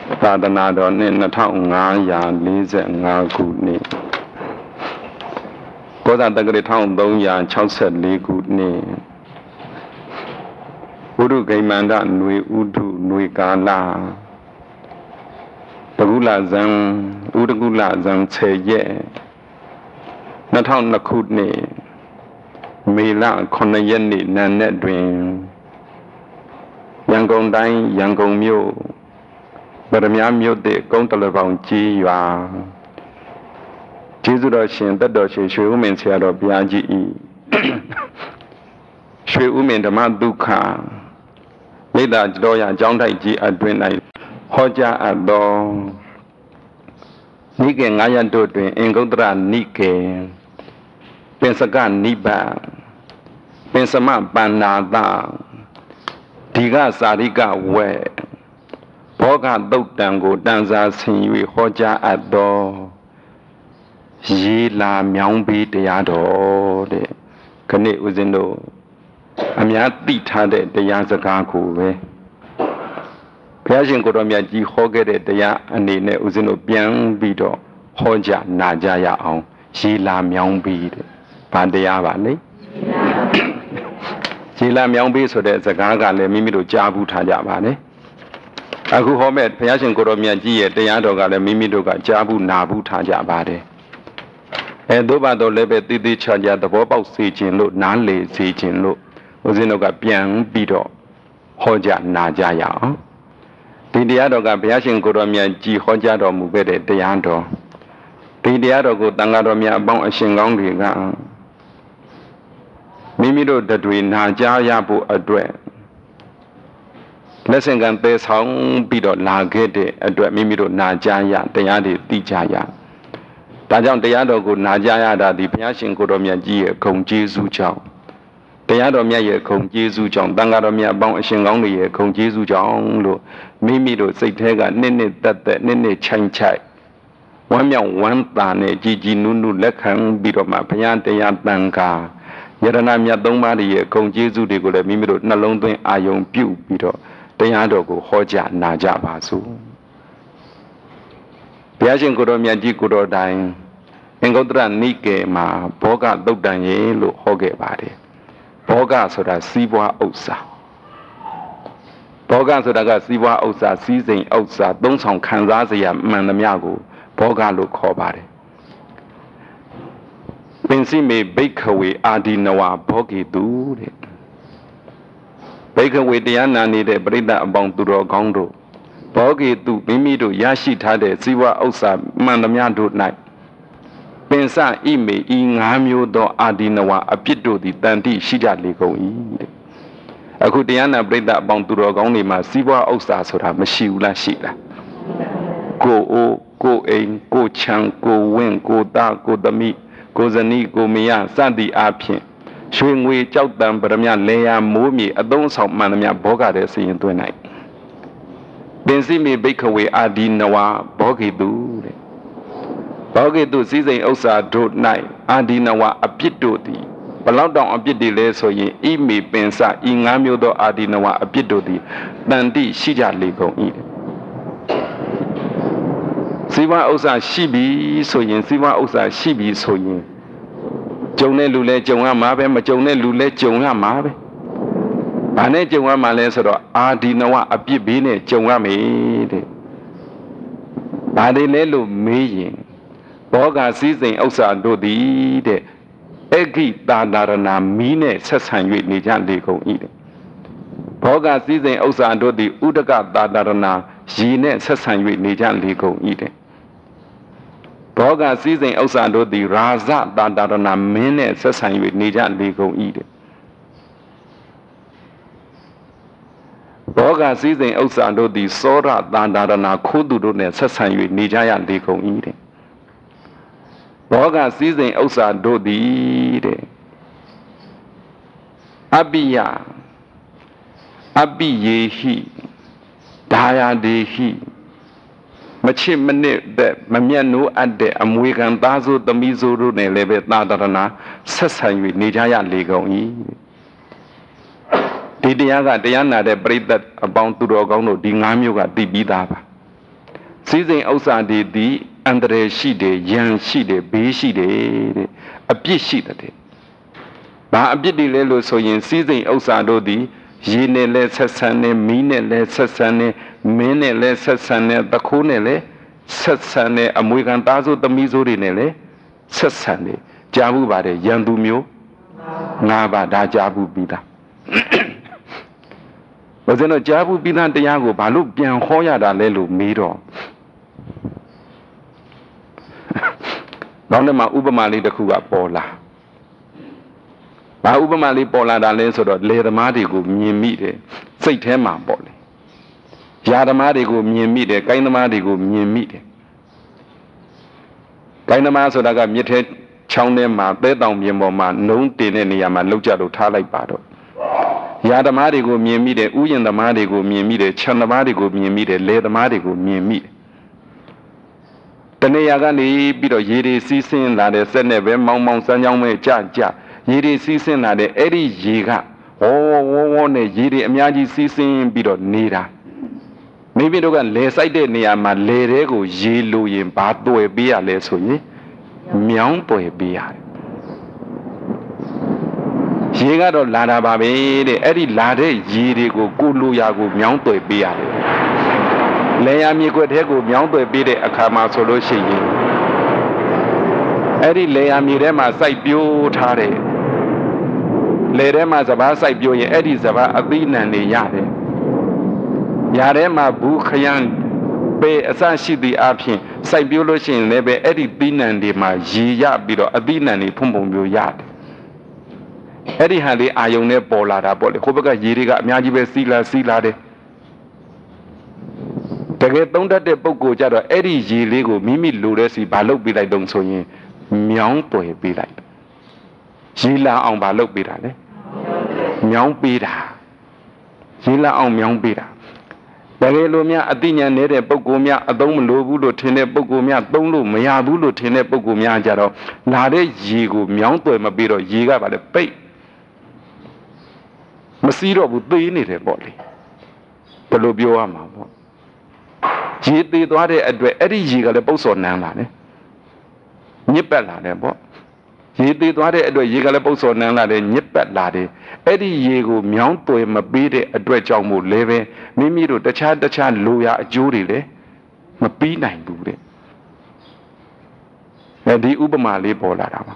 သာသနာတော်နှစ်2545ခုနှစ်ကောဇာတက္ကရာ1364ခုနှစ်ဘုရုဂိမန္တຫນွေဥဒုຫນွေကာလတကုလဇံဥဒကုလဇံ10ရက်2002ခုနှစ်မေလ9ရက်နေ့နံနက်တွင်ရန်ကုန်တိုင်းရန်ကုန်မြို့ဗရမ ्या မြို့တည်ကုန်းတလပေါင်ကြီးရွာကျေးဇူးတော်ရှင်တတ်တော်ရှင်ရွှေဦးမင်းဆရာတော်ဘုရားကြီးဤရွှေဦးမင်းဓမ္မဒုက္ခမိတ္တတော်ရအကြောင်းတိုက်ကြီးအတွင်၌ဟောကြားအပ်သောနိကေ9ရပ်တို့တွင်အင်္ဂုတ္တရနိကေပင်စကနိဗ္ဗာန်ပင်စမပန္နာတဒီကစာရိကဝဲဘောဂသုတ်တံကိုတန်စာဆင်၍ဟောကြားအပ်သောရေးလာမြောင်းပေးတရားတော်တဲ့ခဏဦးဇင်းတို့အများသိထားတဲ့တရားစကားကိုပဲဘုရားရှင်ကိုယ်တော်မြတ်ကြီးဟောခဲ့တဲ့တရားအနေနဲ့ဦးဇင်းတို့ပြန်ပြီးတော့ဟောကြားနာကြရအောင်ရေးလာမြောင်းပေးတဲ့ဘာတရားပါလဲရေးလာမြောင်းပေးဆိုတဲ့စကားကလည်းမိမိတို့ကြားဘူးထားကြပါနဲ့အခုဟောမဲ့ဘုရားရှင်ကိုယ်တော်မြတ်ကြီးရဲ့တရားတော်ကလည်းမိမိတို့ကကြားဘူးနာဘူးထားကြပါတယ်သို့ပါတော့လည်းပဲတည်တည်ချာချာသဘောပေါက်စေခြင်းလို့နားလေစေခြင်းလို့ဦးဇင်းတို့ကပြန်ပြီးတော့ဟောကြားနာကြရအောင်ဒီတရားတော်ကဘုရားရှင်ကိုယ်တော်မြတ်ကြီးဟောကြားတော်မူခဲ့တဲ့တရားတော်ဒီတရားတော်ကိုတန်ဃာတော်များအပေါင်းအရှင်ကောင်းတွေကမိမိတို့တွေနာကြားရဖို့အတွက်လက်ဆင့်ကံသေဆောင်ပြီးတော့လာခဲ့တဲ့အတွက်မိမိတို့နာကြားရတရားတွေသိကြရဒါကြောင့်တရားတော်ကိုနာကြားရတာဒီဘုရားရှင်ကိုယ်တော်မြတ်ကြီးရဲ့ဂုဏ်ကျေးဇူးကြောင့်တရားတော်မြတ်ရဲ့ဂုဏ်ကျေးဇူးကြောင့်တန်ဃာတော်မြတ်အပေါင်းအရှင်ကောင်းတွေရဲ့ဂုဏ်ကျေးဇူးကြောင့်လို့မိမိတို့စိတ်ထဲကနှစ်သက်နှစ်ချိုင်ချိုက်ဝမ်းမြောက်ဝမ်းသာနဲ့ကြည်ကြည်နုနုလက်ခံပြီးတော့မှဘုရားတရားတန်ခါယရဏမြတ်သုံးပါးရဲ့ဂုဏ်ကျေးဇူးတွေကိုလည်းမိမိတို့နှလုံးသွင်းအာယုံပြုပြီးတော့တရားတော်ကိုဟောကြားနာကြပါစို့ဘုရားရှင်ကိုယ်တော်မြတ်ကြီးကိုယ်တော်တိုင်အင်္ဂုတ္တရနိကေမှာဘောဂသုတ်တံရေလို့ဟောခဲ့ပါတယ်ဘောဂဆိုတာစီးပွားဥစ္စာဘောဂဆိုတာကစီးပွားဥစ္စာစီးစိမ်ဥစ္စာသုံးဆောင်ခံစားစရာမှန်သမျှကိုဘောဂလို့ခေါ်ပါတယ်ပင်စိမေဘိခဝေအာဒီနဝဘောဂေတုတဲ့ဘိခဝေတရားနာနေတဲ့ပရိသတ်အပေါင်းသူတော်ကောင်းတို့ဘောဂေတုမိမိတို့ရရှိထားတဲ့စီးပွားဥစ္စာမှန်သမျှတို့၌ပင်စဣမေဤ5မျိုးသောအာဒီနဝအပြစ်တို့သည်တန်တိရှိကြလေကုန်၏တဲ့အခုတရားနာပရိသတ်အပေါင်းသူတော်ကောင်းတွေမှာစီးပွားဥစ္စာဆိုတာမရှိဘူးလားရှိလားကိုအိုးကိုအိမ်ကိုချမ်းကိုဝင်းကိုသားကိုသမီးကိုဇနီးကိုမယားစသည်အားဖြင့်ရွှေငွေကြောက်တံပရမလေယာမိုးမြေအသုံးဆောင်မှန်သမျှဘောဂတဲ့စီရင်သွင်းနိုင်ပင်စိမေဘိခဝေအာဒီနဝဘောဂေတုတဲ့ဘောဂေတုစည်းစိမ်ဥစ္စာတို့၌အာဒီနဝအပြစ်တို့သည်ဘလောက်တောင်အပြစ်တွေလဲဆိုရင်ဣမေပင်စဤ5မျိုးသောအာဒီနဝအပြစ်တို့သည်တန်တိရှိကြလေကုန်၏စီဝါဥစ္စာရှိပြီဆိုရင်စီဝါဥစ္စာရှိပြီဆိုရင်ကြုံတဲ့လူလဲကြုံရမှာပဲမကြုံတဲ့လူလဲကြုံရမှာပဲဘာနဲ့ကြုံရမှာလဲဆိုတော့အာဒီနဝအပြစ်ဘေးနဲ့ကြုံရမယ်တဲ့ဘာတွေလဲလို့မေးရင်ဘောဂစည်းစိမ်ဥစ္စာတို့သည်တဲ့အဂိတာဒရဏမီးနဲ့ဆက်ဆံ၍နေကြလေကုန်၏တဲ့ဘောဂစည်းစိမ်ဥစ္စာတို့သည်ဥဒကတာဒရဏရေနဲ့ဆက်ဆံ၍နေကြလေကုန်၏တဲ့ဘောဂစည်းစိမ်ဥစ္စာတို့သည်ရာဇတာဒရဏမင်းနဲ့ဆက်ဆံ၍နေကြလေကုန်၏တဲ့ဘောဂစည်းစိမ်ဥစ္စာတို့သည်စောရတာဒရဏခိုးသူတို့နဲ့ဆက်ဆံ၍နေကြရလေကုန်၏တဲ့ဘောဂစည်းစိမ်ဥစ္စာတို့သည်တဲ့အပိယအပိယေဟိဒါယာဒေဟိမချစ်မနစ်တဲ့မမျက်နှိုးအပ်တဲ့အမွေခံသားစုသမီးစုတို့နဲ့လည်းပဲသာသနာဆက်ဆံ၍နေကြရလေကုန်၏ဒီတရားကတရားနာတဲ့ပရိသတ်အပေါင်းသူတော်ကောင်းတို့ဒီ5မျိုးကသိပြီးသားပါစည်းစိမ်ဥစ္စာတွေသည်အန္တရာယ်ရှိတယ်ယံရှိတယ်ဘေးရှိတယ်တဲ့အပြစ်ရှိတဲ့ဘာအပြစ်တွေလဲလို့ဆိုရင်စည်းစိမ်ဥစ္စာတို့သည်ရေနဲ့လဲဆက်ဆံနေမီးနဲ့လဲဆက်ဆံနေမင်းနဲ့လဲဆက်ဆံနေတခိုးနဲ့လဲဆက်ဆံနေအမွေခံသားစုသမီးစုတွေနဲ့လဲဆက်ဆံနေကြားဘူးပါတယ်ရန်သူမျိုး၅ပါးဒါကြားဘူးပြီးသားဘာလို့လဲကြားဘူးပြီးသားတရားကိုဘာလို့ပြန်ဟောရတာလဲလို့မေးတော့နောက်မှာဥပမာလေးတစ်ခုကပေါ်လာဘာဥပမာလေးပေါ်လာတာလဲဆိုတော့လေသမားတွေကိုမြင်မိတယ်စိတ်ထဲမှာပေါ့လေယာသမားတွေကိုမြင်မိတယ်ကိုင်းသမားတွေကိုမြင်မိတယ်ကိုင်းသမားဆိုတာကမြစ်ထဲချောင်းထဲမှာသဲတောင်ပြင်ပေါ်မှာနှုံးတင်တဲ့နေရာမှာလောက်ကြလို့ထားလိုက်ပါတော့ယာသမားတွေကိုမြင်မိတယ်ဥယျာဉ်သမားတွေကိုမြင်မိတယ်ခြံသမားတွေကိုမြင်မိတယ်လေသမားတွေကိုမြင်မိတယ်တနေရာကနေပြီးတော့ရေတွေစီးဆင်းလာတဲ့စက်နဲ့ပဲမောင်းမောင်းစမ်းကြောင်းပဲကြရေတွေစီးဆင်းလာတဲ့အဲ့ဒီရေကဝေါနဲ့ရေတွေအများကြီးစီးဆင်းပြီးတော့နေတာမိမိတို့ကလေဆိုင်တဲ့နေရာမှာလေတဲကိုရေလိုရင်ဘာတွယ်ပေးရလဲဆိုရင်မြောင်းတွယ်ပေးရတယ်ရေကတော့လာတာပါပဲတဲ့အဲ့ဒီလာတဲ့ရေတွေကိုကိုလိုရာကိုမြောင်းတွယ်ပေးရတယ်လေယာမြေခွက်ထဲကိုမြောင်းတွယ်ပေးတဲ့အခါမှာဆိုလို့ရှိရင်အဲ့ဒီလေယာမြေထဲမှာစိုက်ပျိုးထားတဲ့လေထဲမှာစဘာစိုက်ပျိုးရင်အဲ့ဒီစဘာအသီးနှံတွေရတယ်ຢာထဲမှာဘူးခရမ်းပေအစရှိသည့်အပြင်စိုက်ပျိုးလို့ရှိရင်လည်းပဲအဲ့ဒီသီးနှံတွေမှာရေရပြီးတော့အသီးနှံတွေဖုံဖုံမျိုးရတယ်အဲ့ဒီဟာလေးအာယုံနဲ့ပေါ်လာတာပေါ့လေဟိုဘက်ကရေတွေကအများကြီးပဲစီးလာတယ်တကယ်သုံးတတ်တဲ့ပုဂ္ဂိုလ်ကြတော့အဲ့ဒီရေလေးကိုမိမိလိုတဲ့စီဘာလုပ်ပေးလိုက်တုံးဆိုရင်မြောင်းတွယ်ပေးလိုက်ရေလာအောင်ဘာလုပ်ပေးတာလဲမြောင်းပေးတာရေလာအောင်မြောင်းပေးတာတကယ်လို့များအသိဉာဏ်နေတဲ့ပုဂ္ဂိုလ်များအသုံးမလိုဘူးလို့ထင်တဲ့ပုဂ္ဂိုလ်များသုံးလို့မရဘူးလို့ထင်တဲ့ပုဂ္ဂိုလ်များကြတော့လာတဲ့ရေကိုမြောင်းတွယ်မပေးတော့ရေကဘာလဲပိတ်မစီးတော့ဘူးသေးနေတယ်ပေါ့လေဘယ်လိုပြောရမှာပေါ့ရေသေးသွားတဲ့အတွက်အဲ့ဒီရေကလည်းပုတ်စော်နန်းလာတယ်ညစ်ပတ်လာတယ်ပေါ့ရေသေးသွားတဲ့အတွက်ရေကလည်းပုတ်စော်နန်းလာတယ်ညစ်ပတ်လာတယ်အဲ့ဒီရေကိုမြောင်းတွယ်မပေးတဲ့အတွက်ကြောင့်မို့လဲပဲမိမိတို့တခြားလိုရာအကျိုးတွေလည်းမပြီးနိုင်ဘူးတဲ့ဒီဥပမာလေးပေါ်လာတာပါ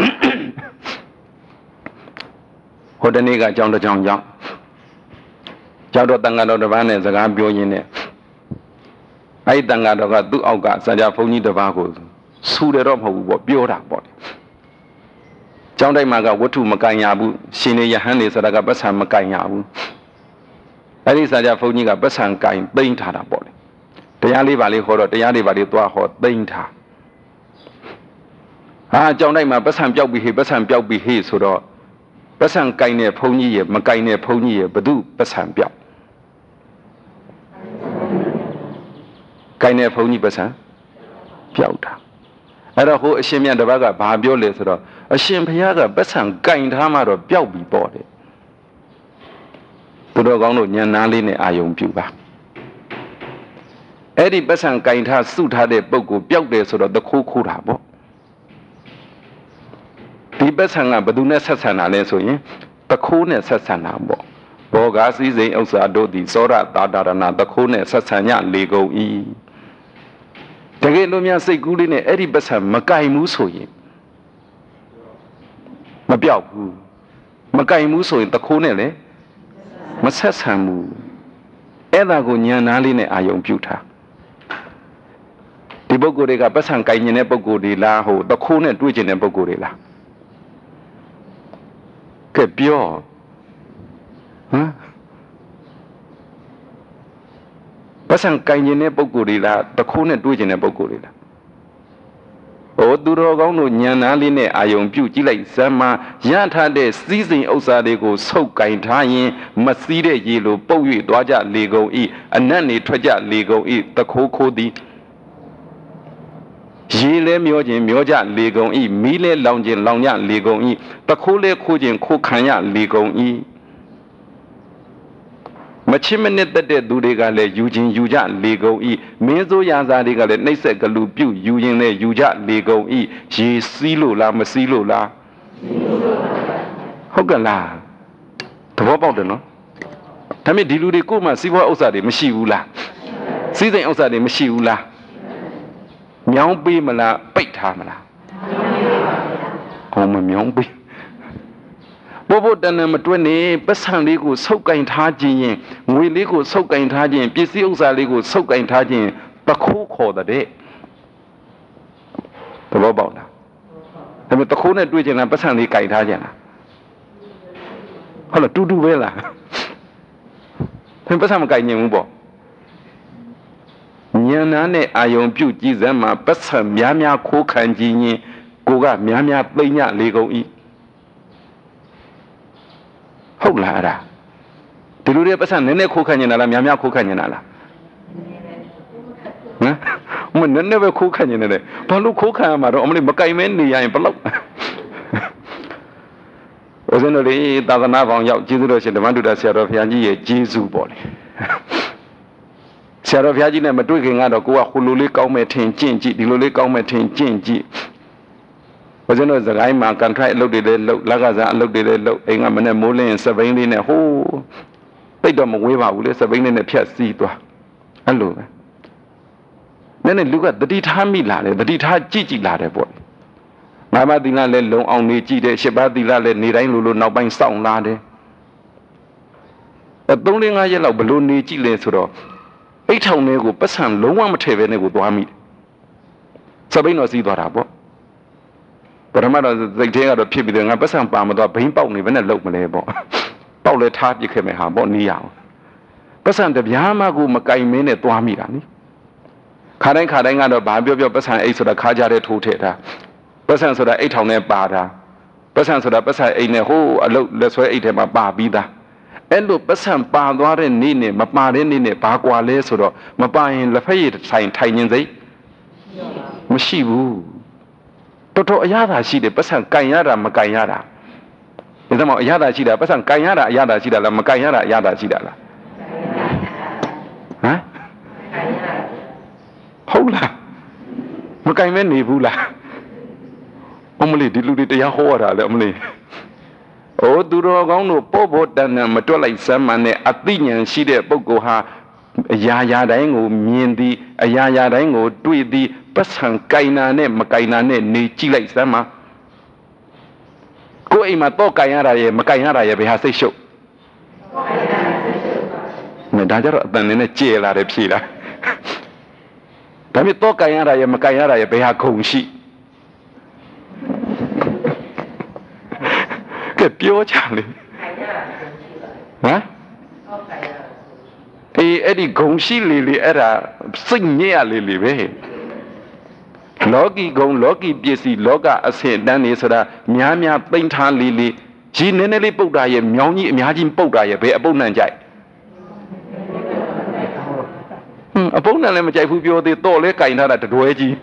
ဟိုတနေ့ကအကြောင်းတစ်ကြောင်းကြောင့်ကျောက်တော်တန်ဃာတော်တစ်ပါးနဲ့စကားပြောရင်းနဲ့အဲ့ဒီတန်ဃာတော်ကသူ့အောက်ကစัจ जा ဘုန်းကြီးတစ်ပါးကိုဆူတယ်တော့မဟုတ်ဘူးပေါ့ပြောတာပေါ့ကျောင်းတိုင်းမှာကဝတ္ထုမကင်ရဘူးရှင်နေယဟန်နေဆိုတာကပတ်စံမကင်ရဘူးအဲ့ဒီစัจ जा ဘုန်းကြီးကပတ်စံကင်သိမ့်ထားတာပေါ့တရားလေးပါလေးဟောတော့တရားလေးပါလေးသွားဟောသိမ့်ထားကျောင်းတိုင်းမှာပတ်စံပြောက်ပြီးဟေ့ပတ်စံပြောက်ပြီးဟေ့ဆိုတော့ပတ်စံကင်တဲ့ဘုန်းကြီးရဲ့မကင်တဲ့ဘုန်းကြီးရဲ့ဘု து ပတ်စံပြောက်ကင်တဲ့ဘုန်းကြီးပတ်စံပြောက်တာအဲ့တော့ဟိုအရှင်မြတ်တစ်ပါးကဘာပြောလဲဆိုတော့အရှင်ဘုရားကပတ်စံကင်ထားမှတော့ပျောက်ပြီပေါ့တဲ့သူတော်ကောင်းတို့ဉာဏ်နာလေးနဲ့အာယုံပြုပါအဲ့ဒီပတ်စံကင်ထားစုထားတဲ့ပုဂ္ဂိုလ်ပျောက်တယ်ဆိုတော့တခိုးခိုးတာပေါ့ဒီပတ်စံကဘယ်သူနဲ့ဆက်ဆံတာလဲဆိုရင်တခိုးနဲ့ဆက်ဆံတာပေါ့ဘောဂါစည်းစိမ်ဥစ္စာတို့သည်သောရတာတာရဏတခိုးနဲ့ဆက်ဆံညလေကုန်၏တကယ်လို့များစိတ်ကူးလေးနဲ့အဲ့ဒီပတ်စံမကင်ဘူးဆိုရင်မပြောက်ဘူးမကင်ဘူးဆိုရင်တခိုးနဲ့လည်းမဆက်ဆံဘူးအဲ့ဒါကိုဉာဏ်နာလေးနဲ့အာယုံပြုထားဒီပုဂ္ဂိုလ်တွေကပတ်စံကင်နေတဲ့ပုဂ္ဂိုလ်တွေလားဟိုတခိုးနဲ့တွေ့ကျင်တဲ့ပုဂ္ဂိုလ်တွေလားကဲပြောပတ်စံကင်နေတဲ့ပုဂ္ဂိုလ်တွေလားတခိုးနဲ့တွေ့ကျင်တဲ့ပုဂ္ဂိုလ်တွေလားဟိုသူတော်ကောင်းတို့ဉာဏ်နာလေးနဲ့အာယုံပြုကြည့်လိုက်ဇမ္မာရထားတဲ့စည်းစိမ်ဥစ္စာတွေကိုဆုပ်ကင်ထားရင်မစည်းတဲ့ရေလိုပုတ်၍သွားကြလေကုန်၏အနတ်နေထွက်ကြလေကုန်၏တခိုးခိုးသည်ရေလဲမျောခြင်းမျောကြလေကုန်၏မီးလဲလောင်ခြင်းလောင်ကြလေကုန်၏တခိုးလဲခိုးခြင်းခိုးခံရလေကုန်၏ Machimene that de Dudegale, Eugene Yuja, Lego E, Menzo Yazadegale, Nasa Galupu, Eugene Yuja, Lego E, Ye Silo la Masilo la Hogala. To what about the no? Tami Dilude Kuma, Siva Osade, Mashiula. Season Osade, Mashiula. Myong Bimala, Bait Hamala. Home Myong Bim. Bobo Danam 20, Basan Lego, Soka in Tajin, we Lego, Soka in Tajin, Pisiusa Lego, Soka in Tajin, Baku call the day. The robot. I mean, the corner doing a Basan Lika in Tajana. Hello, do well. Then Basan Gai Yambo. Yanane, I own beauty, Zama, Basan, Yamia, Cook and Genie, Goga, Yamia, Playna, Lego E. Hậu là ra, từ lúc đấy bác sang nên khô khan như nào là miám khô khan như nào là, mình nên về khô khan như này, bao lúc khô khan mà rồi ông ấy bắt cái mến đi ai bắt lóc, ở trên đó đi ta nói vòng dạo chỉ rồi xem được đã xem rồi phía gì chỉ dụ bỏ đi, xem rồi phía gì này mà tôi cái ngã đó cô à luli cao mẹ thiên chín chị, đi luli cao mẹ thiên chín chị. Ở trên đó giờ cái mà cần phải lâu đi lên lâu, lá gà dạ lâu đi lên lâu, anh em mình mua lên sờ bánh đi này hú, bây giờ một quay vào lên sờ bánh này phiệt xì toa, anh lùi, nên là lúc đó đi tham mi là đấy, đi tham chỉ là đấy bọn, mà đi là lên lồng ông này chỉ để xếp ba đi là lên này đánh lù nấu bánh sòng là đấy, ở đông lên ngay giờ là balloon này chỉ lên số đó, ấy thằng này của bác sang lồng mà chơi về này của toa mi, sờ bánh nó xì toa ra bọn. But I'm not the day of the people doing a person palm or paint bone even a local label. Paul Tart you came a harbor near. Person the Yamago Makai Mene to Amirani. Karen out of Babi of your person ace of the Kajare to Teta. Persons of the 800 Bada. Persons of the person in a hole, a look, let's say 8 about Barbida. And look, person Bardwar and Nini, Maparin in a Bagua Lesoro, Mapain Lafayette sign tiny day. Mashibu. Toto Ayada she the person Kayara Makayara. Is the Yada she the person Kayara Yada she the Makayara Yada she the. Huh? Hola Makayman Nibula. Only deluded the Yahora, only. Oh, Duro Pobo than Matola Samane, Athenian she the Bogoha, Yaya Dango, Miendi, Ayaya Dango, Tweedy. Person Kaina ne Makaina ne ni Chile Sama. Go in my talk, Kayara, Makayara, we have a show. Medaja than in a jail at a pila. Tammy talk Kayara, Makayara, we have Konshi. Get pure Charlie. Huh? Eddie Konshi Lily era sing near Lily. Logi gong logi busy loga as he done is a Miamia paintan lily. She nenely poda ye myoni imagine poda ye a bonanjai. A bonanjai who you the tole kind at the doji.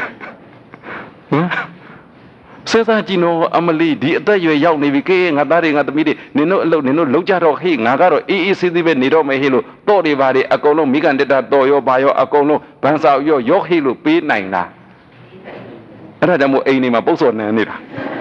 Says that you know, Amalie, the young Navy king at that at the meeting, Nino Lojaro Hing, Nagaro, easy even Nido Mahilo, Tori Valley, Acolo, Migan de Doyo, Bio, Acolo, Pansa, your hilo, P9. Ra ra một anh mà bốc sồn này nè,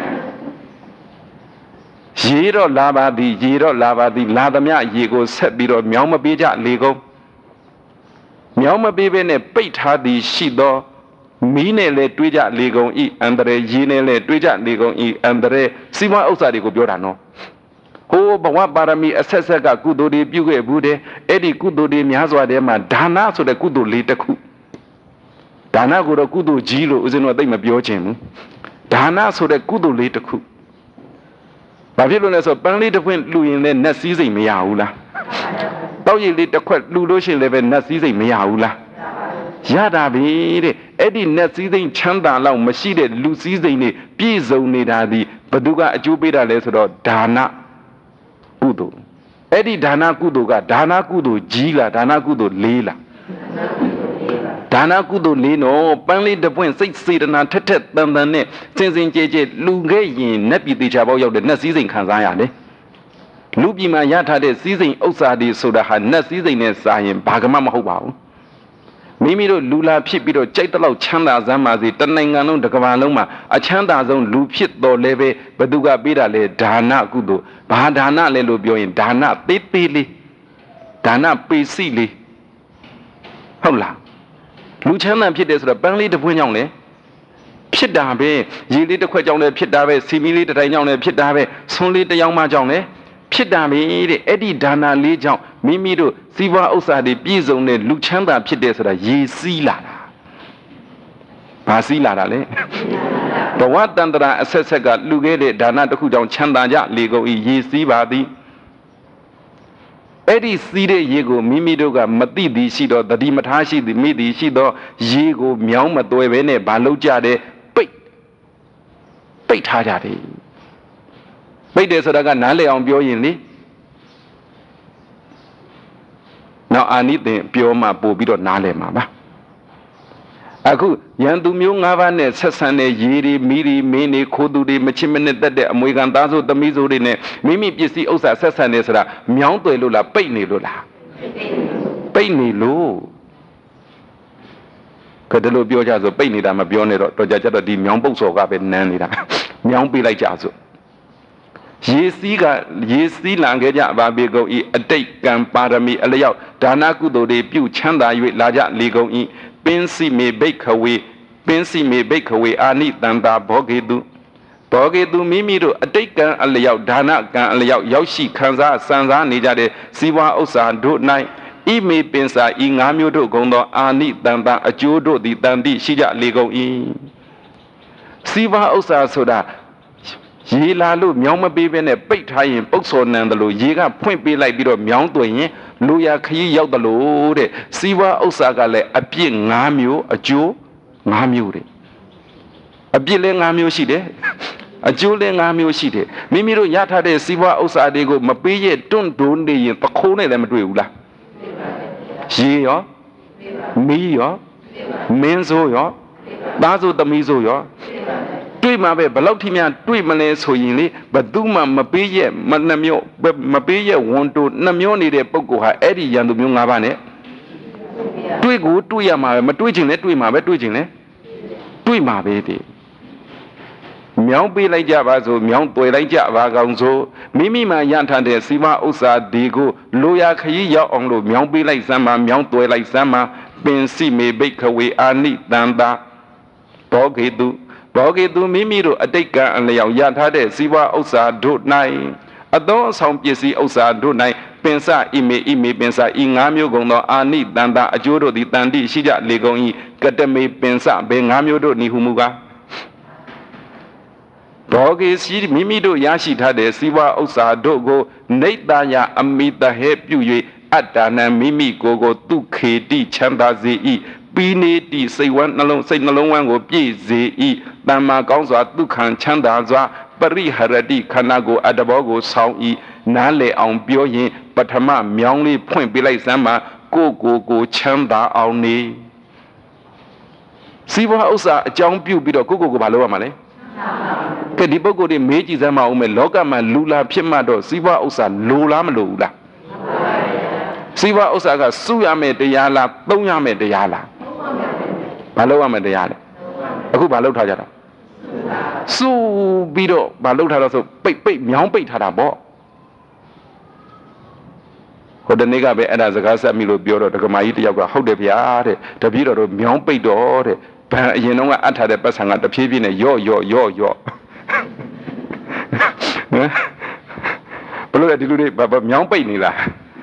gì đó là bà đi là đam nhá gì cô sẽ bị rồi méo mà bị chả lì cô, méo mà bị bên này bị thà đi xí đó, mí này lệ tuy chả lì cô ý, anh ta gì này lệ tuy chả lì cô ý, anh ta xí mà ốc sa đi cô biểu đàn nó, hồ bảoว่า barami assess cả cú đồ đi biểu cái bù đấy, ấy cú đồ đi nhá rồi đấy mà đana số đấy cú đồ lì tất cú. Dana go to Kudu Jilo is in what they may be watching. Dana so that Kudu later cook. Babylon so Bangli the wind Louis in the next season Miaula. Though you lit the quite Ludoshi level next season Miaula. Yada be Eddie next season Chanda long machine Lucy's in Pizo Nidadi, Baduga Jupiter Lesor Dana Kudu. Eddie Dana Kuduga, Dana Kudu Jila, Dana Kudu Lila. Dana Kudu Lino, Bangli the point 6 seat and Tetet than the net, since in JJ Lugay, Nepi the Jabo, the next season Kanzayane. လူပြည်မှာရထားတဲ့စီးစိမ်ဥစ္စာတွေဆိုတာဟာနတ်စည်းစိမ်နဲ့စာရင်ဘာကမှမဟုတ်ပါဘူးမိမိတို့လူလာဖြစ်ပြီးတော့ကြိုက်တဲ့လောက်ချမ်းသာစမ်းပါစေတနိုင်ငံလုံးတစ်ကမ္ဘာလုံးမှာအချမ်းသာဆုံးလူဖြစ်တော်လဲပဲဘသူကပေးတာလဲဒါနကုသိုလ်ဘာဒါနလဲလို့ပြောရင်ဒါနသေးသေးလေးဒါနပေစီလေးဟုတ်လားလူချမ်းသာဖြစ်တယ်ဆိုတော့ပန်းလေးတစ်ပွင့်ကြောင့်လေဖြစ်တာပဲရေလေးတစ်ခွက်ကြောင့်လည်းဖြစ်တာပဲစီမီလေးတစ်တိုင်းကြောင့်လည်းဖြစ်တာပဲဆွန်းလေးတစ်ယောက်မှကြောင့်လည်းဖြစ်တာပဲတဲ့အဲ့ဒီဒါနလေးကြောင့်မိမိတို့စီးပွားဥစ္စာတွေပြည့်စုံတဲ့လူချမ်းသာဖြစ်တယ်ဆိုတာရေစီးလာတာဘာစီးလာတာလဲဘဝတန္တရာအဆက်ဆက်ကလူခဲ့တဲ့ဒါနတစ်ခုကြောင့်ချမ်းသာကြလေကုန်ဤရေစီးပါသည်အဲ့ဒီစီးတဲ့ရေကိုမိမိတို့ကမသိသည်ရှိတော့တတိမထားရှိသည်မိသည်ရှိတော့ရေကိုမြောင်းမသွဲပဲနဲ့ဘာလုပ်ကြတယ်ပိတ်ထားကြတယ်ပိတ်တယ်ဆိုတာကနားလည်အောင်ပြောရင်လေနောက်အာနိသင်ပြောမှပို့ပြီးတော့နားလည်မှာပါအခုရန်သူမျိုး၅ပါးနဲ့ဆက်ဆံတဲ့ရေတွေမီးတွေမင်းတွေခိုးသူတွေမချစ်မနစ်တတ်တဲ့အမွေခံသားဆိုသမီးဆိုတွေနဲ့မိမိပစ္စည်းဥစ္စာဆက်ဆံနေဆိုတာမြောင်းသွယ်လို့လားပိတ်နေလို့လားပိတ်နေလို့ကတလို့ပြောကြဆိုပိတ်နေတာမပြောနဲ့တော့ကြတော့ဒီမြောင်းပုတ်စော်ကပဲနန်းနေတာမြောင်းပေးလိုက်ကြဆိုရေစီးလံခဲ့ကြပါပေကုန်ဤအတိတ်ကံပါရမီအလျောက်ဒါနကုသိုလ်တွေပြုချမ်းသာ၍လာကြလေကုန်ဤပင်စီမေဘိက္ခဝေအာနိတန္တာဘောဂေတုမိမိတို့အတိတ်ကံအလျောက်ဒါနကံအလျောက်ရောက်ရှိခံစားစံစားနေကြတဲ့စီးပွားဥစ္စာတို့၌ဤမေပင်စာဤ၅မျိုးတို့ကုန်သောအာနိတန္တာအကျိုးတို့သည်တန်တိရှိကြလေကုန်၏စီးပွားဥစ္စာဆိုတာရေလာလို့မြောင်းမပေးဘဲနဲ့ပိတ်ထားရင်ပုတ်စော်နံတယ်လို့ရေကဖွင့်ပေးလိုက်ပြီးတော့မြောင်းသွင်းရင်လူရခရီးရောက်တယ်လို့တဲ့စီးပွားဥစ္စာကလည်းအပြစ်၅မျိုးအကျိုး၅မျိုးတဲ့အပြစ်လည်း၅မျိုးရှိတယ်အကျိုးလည်း၅မျိုးရှိတယ်မိမိတို့ရထားတဲ့စီးပွားဥစ္စာတွေကိုမပေးရတွန့်ဒုံနေရင်ပခိုးနဲ့လည်းမတွေ့ဘူးလားရေရောမီးရောမင်းဆိုးရောသားဆိုသမီးဆိုရောတွေ့မှာပဲဘလောက်ထိများတွေ့မလဲဆိုရင်လေဘသူမှမပေးရနှမျိုးမပေးရဝန်တိုနှမျိုးနေတဲ့ပုဂ္ဂိုလ်ဟာအဲ့ဒီရန်သူမျိုး၅ပါးနဲ့တွေ့ကိုတွေ့ရမှာပဲမတွေ့ချင်လဲတွေ့မှာပဲတွေ့ချင်လဲတွေ့မှာပဲဒီမြောင်းပေးလိုက်ကြပါဆိုမြောင်းတွေ့လိုက်ကြပါကောင်ဆိုမိမိမှရထားတဲ့စီမဥစ္စာဒီကိုလိုရာခရီးရောက်အောင်လို့မြောင်းပေးလိုက်စမ်းပါမြောင်းတွေ့လိုက်စမ်းပါပင်စီမေဘိက္ခဝေအာနိတန္တာဘောဂေတုမိမိတို့အတိတ်ကံအလျောက်ရထားတဲ့စီဝါဥစ္စာတို့၌အသောအဆောင်ပစ္စည်းဥစ္စာတို့၌ပင်စဣမေပင်စဤ၅မျိုးကုန်သောအာနိတန္တာအကျိုးတို့သည်တန်တိရှိကြလေကုန်၏ကတမေပင်စဘေ၅မျိုးတို့နိဟုမူကားဘောဂေစီမိမိတို့ရရှိထားတဲ့စီဝါဥစ္စာတို့ကိုနေတ္တယအမိတဟဲပြု၍အတ္တနံမိမိကိုယ်ကိုဒုခေတိချမ်းသာစေ၏ပြီးနေတိစိတ်နှလုံးဝမ်းကိုပြည့်စေ၏တမ္မာကောင်းစွာဒုက္ခံချမ်းသာစွာပရိဟရတိခန္ဓာကိုယ်အတ္တဘောကိုဆောင်း၏နားလေအောင်ပြောရင်ပထမမြောင်းလေးဖွင့်ပေးလိုက်စမ်းမှာကိုချမ်းသာအောင်နေစီးပွားဥစ္စာအကြောင်းပြုပြီးတော့ကိုဘာလုပ်ရမှာလဲကဲဒီပုဂ္ဂိုလ်တွေမေးကြည့်စမ်းမအောင်မယ်လောကမှာလူလာဖြစ်မှတော့စီးပွားဥစ္စာလိုလားမလိုဘူးလားစီးပွားဥစ္စာကစုရမယ်တရားလားသုံးရမယ်တရားလားဘာလို့ရမယ်တရားလဲအခုဘာလုပ်ထားကြတာစုပြီးတော့ဘာလုပ်ထားတော့ဆိုပိတ်မြောင်းပိတ်ထားတာပေါ့ဟိုတနေ့ကပဲအဲ့ဒါစကားဆက်မိလို့ပြောတော့ဒကမာကြီးတယောက်ကဟုတ်တယ်ဗျာတဲ့တပည့်တော်တို့မြောင်းပိတ်တော့တဲ့ဗန်အရင်တော့ကအပ်ထားတဲ့ပတ်စံကတဖြည်းဖြည်းနဲ့ယော့ဘလို့လဲဒီလူတွေမြောင်းပိတ်နေလား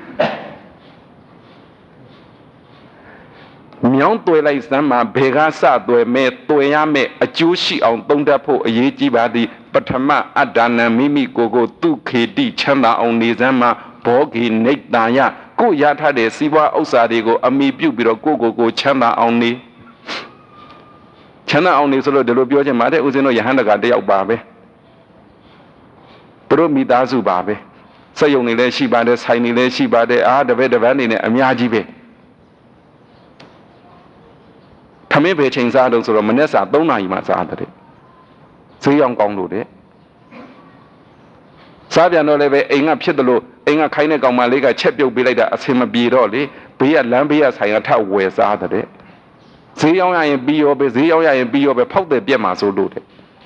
မြောင်းတွေ့လိုက်စမ်းမှာဘယ်ကစတွေ့မဲ့တွေ့ရမဲ့အကျိုးရှိအောင်သုံးတတ်ဖို့အရေးကြီးပါသည်ပထမအတ္တနံမိမိကိုဒုခေတိချမ်းသာအောင်နေစမ်းမှာဘောဂိနိတ္တယကိုရထားတဲ့စီးပွားဥစ္စာတွေကိုအမိပြုပြီးတော့ကိုချမ်းသာအောင်နေချမ်းသာအောင်နေဆိုလို့ဒီလိုပြောချင်ပါတယ်ဦးဇင်းတို့ယဟန်တကတယောက်ပါပဲသူတို့မိသားစုပါပဲစက်ယုံနေလည်းရှိပါတယ်ဆိုင်နေလည်းရှိပါတယ်တပည့်နေနဲ့အများကြီးပဲထမင်းပဲချိန်စားတော့ဆိုတော့မနေ့စာ3 နာရီမှစားတယ်ဈေးရောင်းကောင်းလို့တဲ့စားပြန်တော့လည်းပဲအိမ်ကဖြစ်တယ်လို့အိမ်ကခိုင်းတဲ့ကောင်မလေးကချက်ပြုတ်ပေးလိုက်တာအဆင်မပြေတော့လေဘေးကလမ်းဘေးကဆိုင်ကထဝယ်စားတဲ့ဈေးရောက်ရရင်ပြီးရောပဲဈေးရောက်ရရင်ပြီးရောပဲဖောက်တယ်ပြက်မှာဆိုလို့တဲ့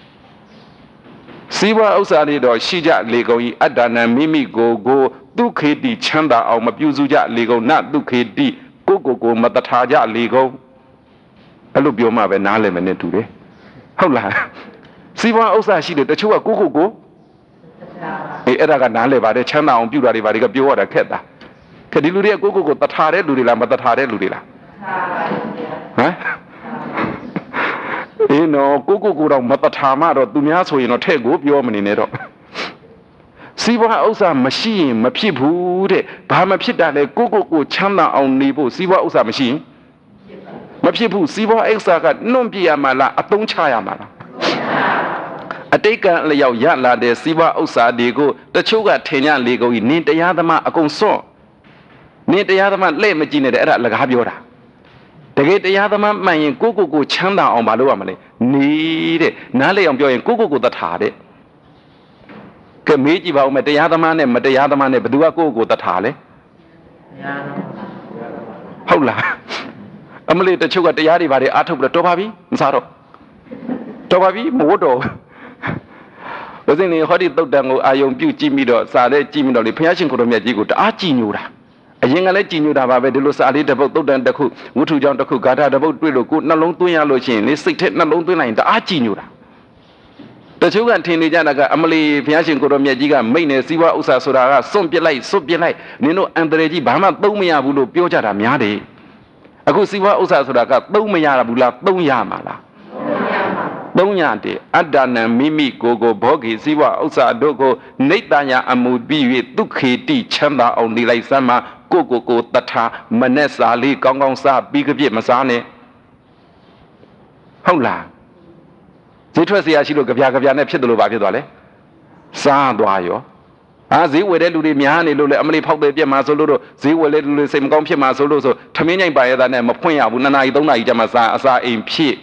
စီးပွားဥစ္စာတွေတော့ရှိကြလေကုန်ဤအတ္တနံမိမိကိုဒုခေတိချမ်းသာအောင်မပြုစုကြလေကုန်နဒုခေတိကိုမတထာကြလေကုန်အဲ့လိုပြောမှပဲနားလည်မနဲ့တူတယ်ဟုတ်လားစီးပွားဥစ္စာရှိတယ်တချို့ကကိုအဲ့ဒါကနားလည်ပါတယ်ချမ်းသာအောင်ပြုတာတွေဘာတွေကပြောရတာခက်တာခက်ဒီလူတွေကကိုတထာတဲ့လူတွေလားမတထာတဲ့လူတွေလားဟမ်အေးနော်ကိုတော့မတထာမှတော့သူများဆိုရင်တော့ထဲ့ကိုပြောမနေနဲ့တော့စီးပွားဥစ္စာမရှိရင်မဖြစ်ဘူးတဲ့ဘာမဖြစ်တာလဲကိုချမ်းသာအောင်နေဖို့စီးပွားဥစ္စာမရှိရင်မဖြစ်ဘူးစီးပွားဥစ္စာကနှုတ်ပြရမှာလားအသုံးချရမှာလားအတိတ်ကလျောက်ရလာတဲ့စီးပွားဥစ္စာတွေကိုတချို့ကထင်ကြလေကုန်ကြီးနင်တရားသမားအကုန်စွန့်နင်တရားသမားလက်မကြည့်နဲ့တဲ့အဲ့ဒါလကားပြောတာတကယ်တရားသမားမှန်ရင်ကိုချမ်းသာအောင်မလုပ်ရမလဲနေတဲ့နားလေအောင်ပြောရင်ကိုတထာတဲ့ကဲမေးကြည့်ပါဦးမယ်တရားသမားနဲ့မတရားသမားနဲ့ဘယ်သူကကိုတထာလဲဟုတ်လားအမလေးတချို့ကတရားတွေဘာတွေအားထုတ်ပြီးတော့ပါပြီမစားတော့ပါပြီမဝတ်တော့ဘယ်စင်းနေဟောဒီတုတ်တန်ကိုအာယုံပြုတ်ကြည့်ပြီးတော့စားလဲကြည့်ပြီးတော့လေဘုရားရှင်ကိုတော်မြတ်ကြီးကိုတအားကြည်ညိုတာအရင်ကလည်းကြည်ညိုတာပါပဲဒီလိုစာလေးတစ်ပုဒ်တုတ်တန်တစ်ခုဝတ္ထုကြောင့်တစ်ခုဂါထာတစ်ပုဒ်တွေ့လို့ကိုနှလုံးသွင်းရလို့ရှိရင်လေစိတ်ထဲနှလုံးသွင်းလိုက်ရင်တအားကြည်ညိုတာတချို့ကထင်နေကြတာကအမလီဘုရားရှင်ကိုတော်မြတ်ကြီးကမိတ်နေစီးပွားဥစ္စာဆိုတာကစွန့်ပစ်လိုက်နင်တို့အန္တရာယ်ကြီးဘာမှသုံးမရဘူးလို့ပြောကြတာများတယ်အခုစီးပွားဥစ္စာဆိုတာကသုံးမရဘူးလားသုံးရမှာလားသုံးရတယ်အတ္တနံမိမိကိုဘောဂီစီးပွားဥစ္စာတို့ကိုနိတ္တညာအမှုပြီး၍ဒုခေတိချမ်းသာအောင်နေလိုက်စမ်းမှာကိုတထာမနဲ့စာလေးကောင်းစားပြီးကြပြစ်မစားနဲ့ဟုတ်လားဈေးထွက်เสียရှိလို့ကြပြနဲ့ဖြစ်တယ်လို့ဘာဖြစ်သွားလဲစားသွားရောဈေးဝယ်တဲ့လူတွေများနေလို့လေအမလေးဖောက်တယ်ပြက်မှာဆိုလို့ဈေးဝယ်တဲ့လူတွေစိတ်မကောင်းဖြစ်မှာဆိုလို့ဆိုထမင်းညိုင်ပါရတာနဲ့မဖွင့်ရဘူး2 နာရီ 3 နာရီကြာမှစားအစာအိမ်ဖြစ်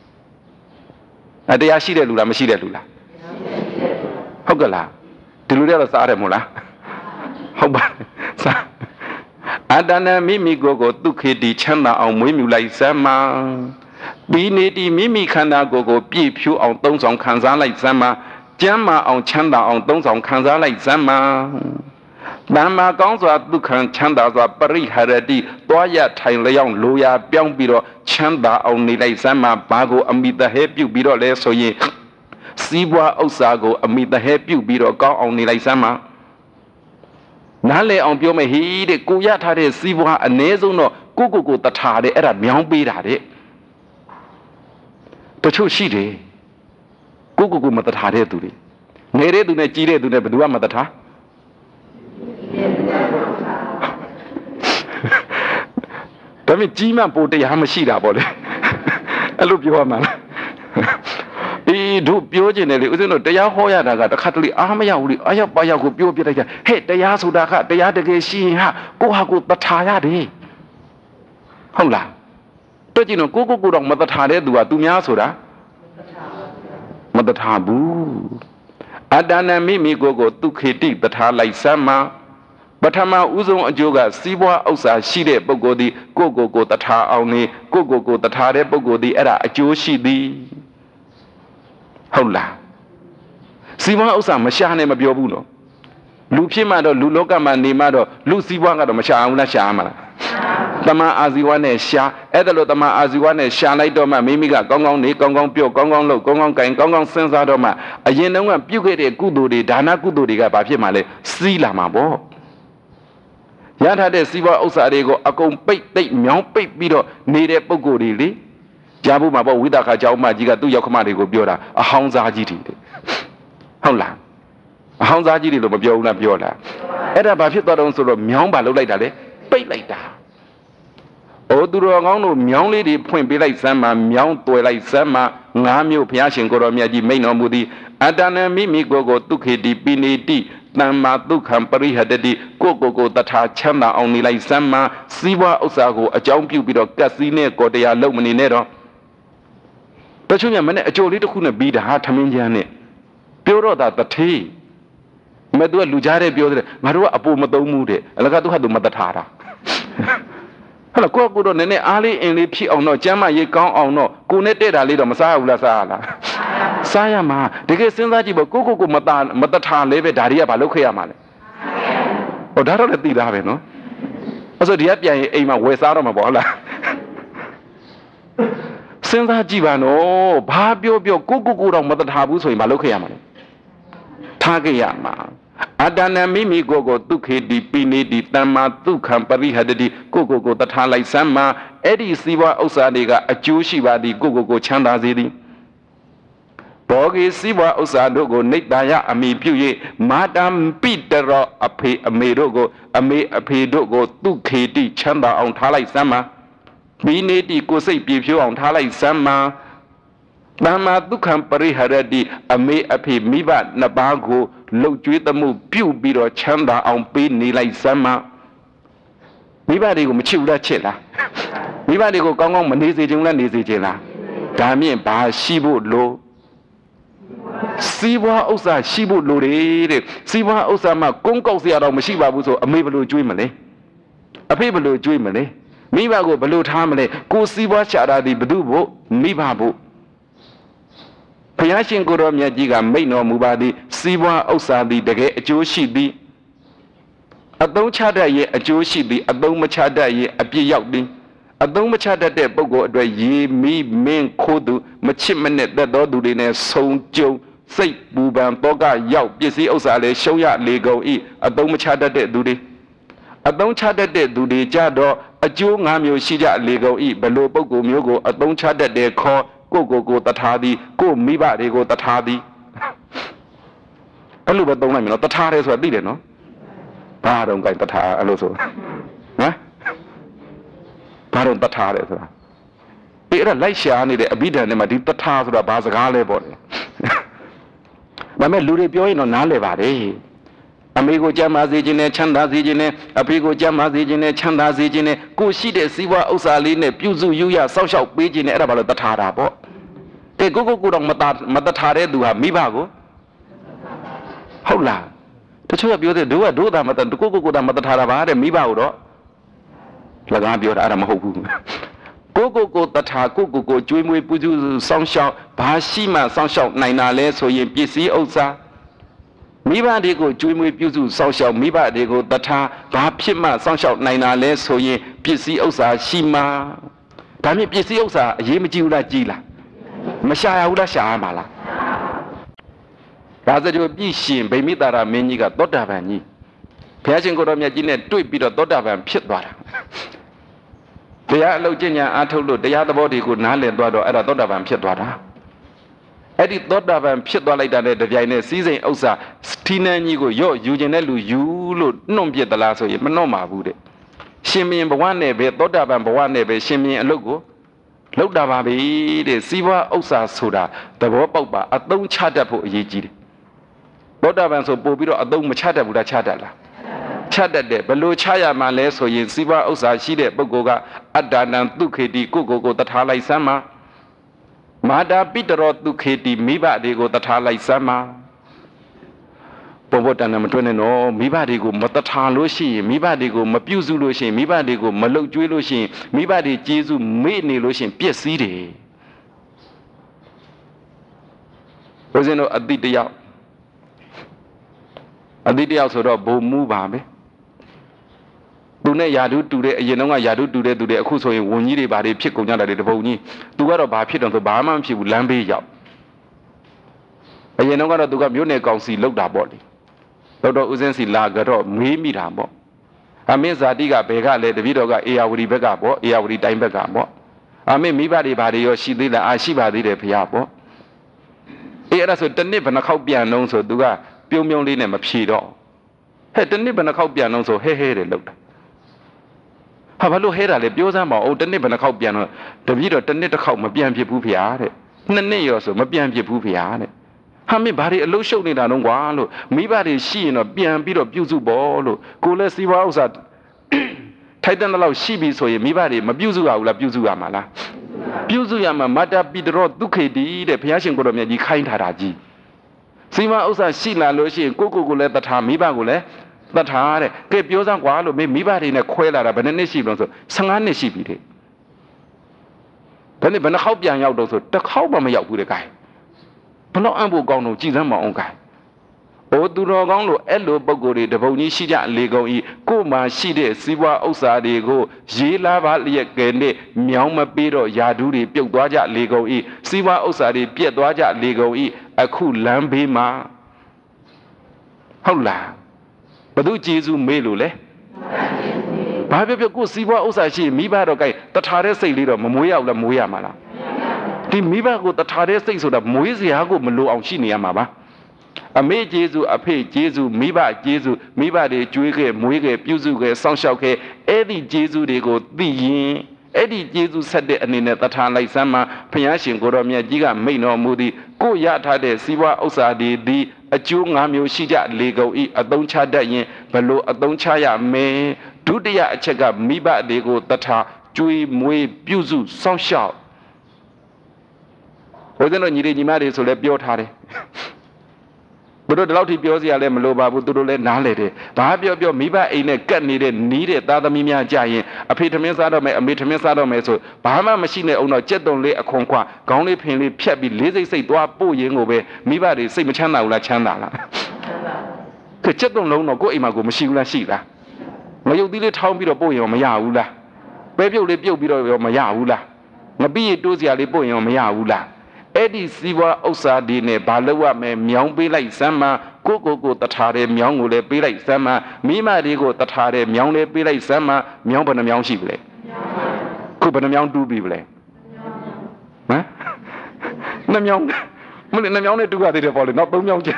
တရားရှိတဲ့လူလားမရှိတဲ့လူလားဟုတ်ကလားဒီလူတွေကတော့စားတယ်မို့လားဟုတ်ပါစားအတ္တနံမိမိကိုဒုခေတိချမ်းသာအောင်မွေးမြူလိုက်စမ်းမှာပြီးနေတီမိမိခန္ဓာကိုယ်ပြည့်ဖြူအောင်သုံးဆောင်ခံစားလိုက်စမ်းမှာကျမ်းမာအောင်ချမ်းသာအောင်သုံးဆောင်ခံစားလိုက်စမ်းမှာတမ္မာကောင်းစွာဒုက္ခံချမ်းသာစွာပရိဟရတိသွားရထိုင်လျောင်းလိုရာပြောင်းပြီးတော့ချမ်းသာအောင်နေလိုက်စမ်းမှာဘာကိုအမိတဟဲပြုတ်ပြီးတော့လဲဆိုရင်စီးပွားဥစ္စာကိုအမိတဟဲပြုတ်ပြီးတော့ကောင်းအောင်နေလိုက်စမ်းမှာနားလေအောင်ပြောမယ်ဟိတဲ့ကိုရထားတဲ့စီးပွားအ ਨੇ ဆုံးတော့ကိုတထာတဲ့အဲ့ဒါမြောင်းပေးတာတဲ့တချို့ရှိတယ်ကိုမတထာတဲ့သူတွေငယ်တဲ့သူနဲ့ကြီးတဲ့သူနဲ့ဘယ်သူကမတထာဒါပေမဲ့ကြီးမှပိုတရားမရှိတာပေါ့လေအဲ့လိုပြောရမှာလားတို့ပြောခြင်းတယ်လေဦးဇင်းတို့တရားဟောရတာကတခါတလေအားမရဘူးလေအရောက်ပါရောက်ကိုပြောပြလိုက်ကြဟဲ့တရားဆိုတာကတရားတကယ်ရှိရင်ကိုဟာကိုတထာရတယ်ဟုတ်လားတွေ့ကြည့်တော့ကိုတော့မတထာတဲ့သူကသူများဆိုတာမတထာဘူးအတ္တနံမိမိကိုဒုခေတိတထာလိုက်စမ်းမှာပထမဦးဆုံးအကျိုးကစီးပွားဥစ္စာရှိတဲ့ပုဂ္ဂိုလ်ဒီကိုတထာအောင်နေကိုတထာတဲ့ပုဂ္ဂိုလ်ဒီအဲ့ဒါအကျိုးရှိသည်ဟုတ်လားစီးပွားဥစ္စာမရှာနဲ့မပြောဘူးနော်လူဖြစ်မှတော့လူလောကမှာနေမှတော့လူစီးပွားကတော့မရှာအောင်လားရှာမှာလားတမန်အာဇီဝနဲ့ရှာအဲ့ဒါလို့တမန်အာဇီဝနဲ့ရှာလိုက်တော့မှမိမိကကောင်းကောင်းနေကောင်းကောင်းပြောကောင်းကောင်းလုပ်ကောင်းကောင်းကင်ကောင်းကောင်းစဉ်းစားတော့မှအရင်တုန်းကပြုတ်ခဲ့တဲ့ကုသိုလ်တွေဒါနကုသိုလ်တွေကဘာဖြစ်မှလဲစီးလာမှာပေါ့ရထားတဲ့စီးပွားဥစ္စာတွေကိုအကုန်ပိတ်သိမ့်မြောင်းပိတ်ပြီးတော့နေတဲ့ပုံကိုယ်တွေလေကြားဖို့မှာပေါ့ဝိသခါကျောင်းမကြီးကသူ့ရောက်ခမတွေကိုပြောတာအဟောင်းစားကြီးတွေဟုတ်လားအဟောင်းစားကြီးတွေလို့မပြောဘူးလားပြောလားအဲ့ဒါဘာဖြစ်သွားတော့ဆိုတော့မြောင်းပါလှုပ်လိုက်တာလေပိတ်လိုက်တာသူတော်ကောင်းတို့မြောင်းလေးတွေဖွင့်ပေးလိုက်စမ်းမှာမြောင်းတွယ်လိုက်စမ်းမှာ9 မျိုးဘုရားရှင်ကိုတော်မြတ်ကြီးမိန့်တော်မူသည်အတ္တနံမိမိကိုဒုခေတိပိနေတိတမ္မာဒုက္ခံပရိဟတတိကိုတထာချမ်းသာအောင်နေလိုက်စမ်းမှာစီးပွားဥစ္စာကိုအကြောင်းပြုပြီးတော့ကတ်စည်းနဲ့ကိုတရားလုံမနေနဲ့တော့တချို့ညမနဲ့အကျိုးလေးတစ်ခုနဲ့ပြီးတာထမင်းချမ်းနဲ့ပြောတော့တာတထေးမဲ့သူကလူကြားတဲ့ပြောတယ်ငါတို့ကအပေါ်မသုံးမှုတဲ့အလကသူဟာသူမတထားတာဟဲ့လားကိုတော့နည်းနည်းအားလေးအင်းလေးဖြစ်အောင်တော့ကျမ်းမရေးကောင်းအောင်တော့ကိုနဲ့တဲ့တာလေးတော့မစားဘူးလားစားရလားစားရမှာတကယ်စဉ်းစားကြည့်ပေါ့ကိုမတထားလဲပဲဒါတွေကဘာလုပ်ခဲ့ရမှာလဲဟောဒါတော့လည်းသိသားပဲနော်အဲ့ဆိုဒီကပြန်ရင်အိမ်မှာဝယ်စားတော့မှာပေါ့ဟုတ်လားစဉ်းစားကြည့်ပါနော်ဘာပြောကိုတော့မတထားဘူးဆိုရင်ဘာလုပ်ခဲ့ရမှာလဲထားခဲ့ရမှာအတဏမိမိကိုဒုက္ခေတိပိနေတိတမ္မာဒုက္ခံပရိဟတတိကိုတထားလိုက်စမ်းမှာအဲ့ဒီစီးပွားဥစ္စာတွေကအကျိုးရှိပါသည်ကိုချမ်းသာစေသည်ဘောဂီစီးပွားဥစ္စာတို့ကိုနိတ္တယအမိပြု၍မာတံပိတရောအဖေအမေတို့ကိုအမေအဖေတို့ကိုဒုက္ခေတိချမ်းသာအောင်ထားလိုက်စမ်းမှာပိနေတိကိုစိတ်ပြေဖြိုးအောင်ထားလိုက်စမ်းမှာတမ္မာဒုက္ခံပရိဟရတိအမေအဖေမိဘနှစ်ပါးကိုလှုပ်ကြွေးသမှုပြုတ်ပြီးတော့ချမ်းသာအောင်ပေးနေလိုက်စမ်းမမိဘတွေကိုမချစ်ဘူးလားချစ်လားမိဘတွေကိုကောင်းကောင်းမနေစေချင်လားနေစေချင်လားဒါမြင့်ဘာရှိဖို့လို့စီးပွားဥစ္စာရှိဖို့လိုတယ်တဲ့စီးပွားဥစ္စာမှာကုန်းကောက်စရာတော့မရှိပါဘူးဆိုအမေဘယ်လိုကြွေးမလဲအဖေဘယ်လိုကြွေးမလဲမိဘကိုဘယ်လိုထားမလဲကိုစီးပွားချတာဒီဘသူ့ဖို့မိဘဖို့ဘုရားရှင်ကိုရောမြတ်ကြီးကမိန့်တော်မူပါသည်စီးပွားဥစ္စာသည်တကယ်အကျိုးရှိသည်အသုံးချတတ်ရဲ့အကျိုးရှိသည်အသုံးမချတတ်ရဲ့အပြစ်ရောက်သည်အသုံးမချတတ်တဲ့ပုဂ္ဂိုလ်အတွက်ရေမီမင်းခိုးသူမချစ်မနဲ့တတ်တော်သူတွေနဲ့ဆုံကြုံစိတ်ပူပန်တောကရောက်ပစ္စည်းဥစ္စာလည်းရှုံးရလေကုန်၏အသုံးမချတတ်တဲ့သူတွေအသုံးချတတ်တဲ့သူတွေကြတော့အကျိုး၅မျိုးရှိကြလေကုန်၏ဘယ်လိုပုဂ္ဂိုလ်မျိုးကိုအသုံးချတတ်တဲ့ခေါ်ကိုတထားသည်ကိုမိဘတွေကိုတထားသည်အဲ့လိုပဲသုံးလိုက်မယ်နော်တထားတယ်ဆိုတာသိတယ်နော်ဘာတော့ကိုင်တထားအဲ့လိုဆိုဟမ်ဘာတော့တထားတယ်ဆိုတာအဲ့ဒါလိုက်ရှာနေတဲ့အဘိဓမ္မာနဲ့မှဒီတထားဆိုတာဘာစကားလဲပေါ့လေဒါမဲ့လူတွေပြောရင်တော့နားလည်ပါတယ်အမေကိုကြမ်းပါစေခြင်းနဲ့ချမ်းသာစေခြင်းနဲ့အဖေကိုကြမ်းပါစေခြင်းနဲ့ချမ်းသာစေခြင်းနဲ့ကိုရှိတဲ့စီးပွားဥစ္စာလေးနဲ့ပြုစုယူရစောင့်ရှောက်ပေးခြင်းနဲ့အဲ့ဒါဘာလို့တထားတာပေါ့ကဲကိုတော့မတထားတဲ့သူဟာမိဘကိုဟုတ်လားတချို့ကပြောတယ်တို့သာမတကိုတာမတထားတာပါတဲ့မိဘကိုတော့၎င်းပြောတာအဲ့ဒါမဟုတ်ဘူးကိုတထားကိုကျွေးမွေးပူဇော်စောင့်ရှောက်ဘာရှိမှစောင့်ရှောက်နိုင်တာလဲဆိုရင်ပစ္စည်းဥစ္စာမိဘတွေကိုကျွေးမွေးပြုစုစောင့်ရှောက်မိဘတွေကိုတထားဘာဖြစ်မှစောင့်ရှောက်နိုင်တာလဲဆိုရင်ပစ္စည်းဥစ္စာရှိမှဒါမြင့်ပစ္စည်းဥစ္စာအရေးမကြီးဘူးလားကြီးလားမရှာရဘူးလားရှာရမှာလားဒါဆိုကြပြည့်ရှင်ဗိမိတာရမင်းကြီးကသောတာပန်ကြီးဘုရားရှင်ကိုတော်မြတ်ကြီးနဲ့တွေ့ပြီးတော့သောတာပန်ဖြစ်သွားတာတရားအလုပ်ကျင့်ကြံအားထုတ်လို့တရားသဘောတွေကိုနားလည်သွားတော့အဲ့ဒါသောတာပန်ဖြစ်သွားတာအဲ့ဒီသောတာပန်ဖြစ်သွားလိုက်တာနဲ့တပြိုင်နက်စီးစိမ်ဥစ္စာထီးနှန်းကြီးကိုရော့ယူခြင်းတဲ့လူယူလို့နှုတ်ပြစ်သလားဆိုရင်မနှုတ်ပါဘူးတဲ့ရှင်မင်းဘဝနဲ့ပဲသောတာပန်ဘဝနဲ့ပဲရှင်မင်းအလုပ်ကိုလောက်တာပါပဲတဲ့စီးပွားဥစ္စာဆိုတာသဘောပေါက်ပါအသုံးချတတ်ဖို့အရေးကြီးတယ်သောတာပန်ဆိုပို့ပြီးတော့အသုံးမချတတ်ဘူးလားချတတ်လားချတတ်တယ်ဘလို့ချရမှာလဲဆိုရင်စီးပွားဥစ္စာရှိတဲ့ပုဂ္ဂိုလ်ကအတ္တနံဒုက္ခေတိကိုတထားလိုက်စမ်းမှာမာတာပိတရောဒုက္ခေတိမိဘတွေကိုတထားလိုက်စမ်းမှာပေါ်တန်တယ်မတွင်းနဲ့နော်မိဘတွေကိုမတထားလို့ရှိရင်မိဘတွေကိုမပြုစုလို့ရှိရင်မိဘတွေကိုမလှုပ်ကြွေးလို့ရှိရင်မိဘတွေကျေးဇူးမေ့နေလို့ရှိရင်ပျက်စီးတယ်ဘုရားတို့အတိတယောက်ဆိုတော့ဘုံမူပါပဲသူနဲ့ယာတုတူတဲ့အရင်တော့ကယာတုတူတဲ့သူတွေအခုဆိုရင်ဝန်ကြီးတွေဘာတွေဖြစ်ကုန်ကြတာတွေတပုံကြီးသူကတော့ဘာဖြစ်တော့ဆိုဘာမှမဖြစ်ဘူးလမ်းဘေးရောက်အရင်တော့ကတော့သူကမြို့နယ်ကောင်စီလောက်တာပေါ့လေတော့ဦးစင်းစီလာကတော့မေးမိတာပေါ့အမင်းဇာတိကဘယ်ကလဲတပည့်တော်ကအေယာဝတီဘက်ကပေါ့အေယာဝတီတိုင်းဘက်ကပေါ့အမင်းမိဘတွေဘာတွေရောရှိသေးလားရှိပါသေးတယ်ဖေပေါ့အဲ့ဒါဆိုတနစ်ဘယ်နှခေါက်ပြန်လုံးဆိုသူကပြုံးလေးနဲ့မဖြေတော့ဟဲ့တနစ်ဘယ်နှခေါက်ပြန်လုံးဆိုဟဲတယ်လောက်တာဟာဘာလို့ဟဲတာလဲပြောစမ်းပါဦးတနစ်ဘယ်နှခေါက်ပြန်တော့တပည့်တော်တနစ်တစ်ခေါက်မပြန်ဖြစ်ဘူးဖေတဲ့နှစ်နှစ်ရောဆိုမပြန်ဖြစ်ဘူးဖေတဲ့ဟာမင်းဘာတွေအလုံးရှုပ်နေတာတော့ကွာလို့မိဘတွေရှိရင်တော့ပြန်ပြီးတော့ပြုစုဖို့လို့ကိုလည်းစီးပွားဥစ္စာထိုက်တဲ့လောက်ရှိပြီဆိုရင်မိဘတွေမပြုစုရဘူးလားပြုစုရမှာလားပြုစုရမှာမတ္တပိတရောဒုက္ခေတိတဲ့ဘုရားရှင်ကိုတော်မြတ်ကြီးခိုင်းထားတာကြီးစီမဥစ္စာရှိလာလို့ရှိရင်ကိုလည်းတထာမိဘကိုလည်းတထာတဲ့ကဲပြောစမ်းကွာလို့မိဘတွေနဲ့ခွဲလာတာဘယ်နှစ်ရှိလို့ဆို15နှစ်ရှိပြီတဲ့ဒါနဲ့ဘယ်နှခေါက်ပြန်ရောက်တော့ဆိုတစ်ခေါက်မှမရောက်ဘူးတဲ့ gain ဘလို့အံ့ဖို့ကောင်းတော့ကြည်စမ်းမအောင် gain အိုသူတော်ကောင်းလို့အဲ့လိုပုံကိုယ်တွေတပုံကြီးရှိကြလေကုန်ဤကိုမှရှိတဲ့စီးပွားဥစ္စာတွေကိုရေးလာပါလျက်ကဲနဲ့မြောင်းမပေးတော့ယာဒူးတွေပြုတ်သွားကြလေကုန်ဤစီးပွားဥစ္စာတွေပြက်သွားကြလေကုန်ဤအခုလမ်းဘေးမှာဟုတ်လားဘသူကျေးဇူးမေးလို့လဲဘာပြောကိုစီးပွားဥစ္စာရှိမိဘတော့ကြိုက်တထာတဲ့စိတ်လေးတော့မမွေးရဘူးလားမွေးရမှာလားဒီမိဘကိုတထာတဲ့စိတ်ဆိုတာမွေးစရာကိုမလိုအောင်ရှိနေရမှာပါအမေကျေးဇူးအဖေကျေးဇူးမိဘကျေးဇူးမိဘတွေကြွေးခဲ့မွေးခဲ့ပြုစုခဲ့စောင့်ရှောက်ခဲ့အဲ့ဒီကျေးဇူးတွေကိုသိရင်အဲ့ဒီကျေးဇူးဆက်တဲ့အနေနဲ့တထာလိုက်စမ်းမှာဘုရားရှင်ကိုတော်မြတ်ကြီးကမိန့်တော်မူသည်ကိုရထားတဲ့စီးပွားဥစ္စာတွေဒီအကျိုး၅မျိုးရှိကြလေကုန်ဤအသုံးချတတ်ရင်ဘလို့အသုံးချရမယ်ဒုတိယအချက်ကမိဘတွေကိုတထာကြွေးမွေးပြုစုစောင့်ရှောက်ဘုရားတော်ညီလေးညီမတွေဆိုလဲပြောထားတယ်ဘုတို့ဒီလောက်ထိပြောစရာလည်းမလိုပါဘူးသူတို့လည်းနားလေတယ်ဘာပြောမိဘအိမ်နဲ့ကတ်နေတဲ့နီးတဲ့သားသမီးများကြရင်အဖေထမင်းစားတော့မယ်အမေထမင်းစားတော့မယ်ဆိုဘာမှမရှိနဲ့အောင်တော့ကြက်တုံလေးအခွန်ခွခေါင်းလေးဖင်လေးဖြတ်ပြီးလေးစိတ်သွားပို့ရင်ကိုပဲမိဘတွေစိတ်မချမ်းသာဘူးလားချမ်းသာလားကကြက်တုံလုံးတော့ကိုယ့်အိမ်မှာကိုမရှိဘူးလားရှိလားငရုတ်သီးလေးထောင်းပြီးတော့ပို့ရင်မရဘူးလားပဲပြုတ်လေးပြုတ်ပြီးတော့မရဘူးလားငပိရတိုးစရာလေးပို့ရင်မရဘူးလားအဲ့ဒီစီးပွားဥစ္စာတွေနဲ့ဘာလို့ရမယ်မြောင်းပေးလိုက်စမ်းမှာကိုတထာတဲ့မြောင်းကိုလည်းပေးလိုက်စမ်းမှာမိမတွေကိုတထာတဲ့မြောင်းလည်းပေးလိုက်စမ်းမှာမြောင်းဘယ်နှမြောင်းရှိပြီလဲခုဘယ်နှမြောင်းတူးပြီလဲဟမ်နှမြောင်းမလို့နှမြောင်းနဲ့တူးရသေးတယ်ပေါ့လေနောက်၃မြောင်းကျ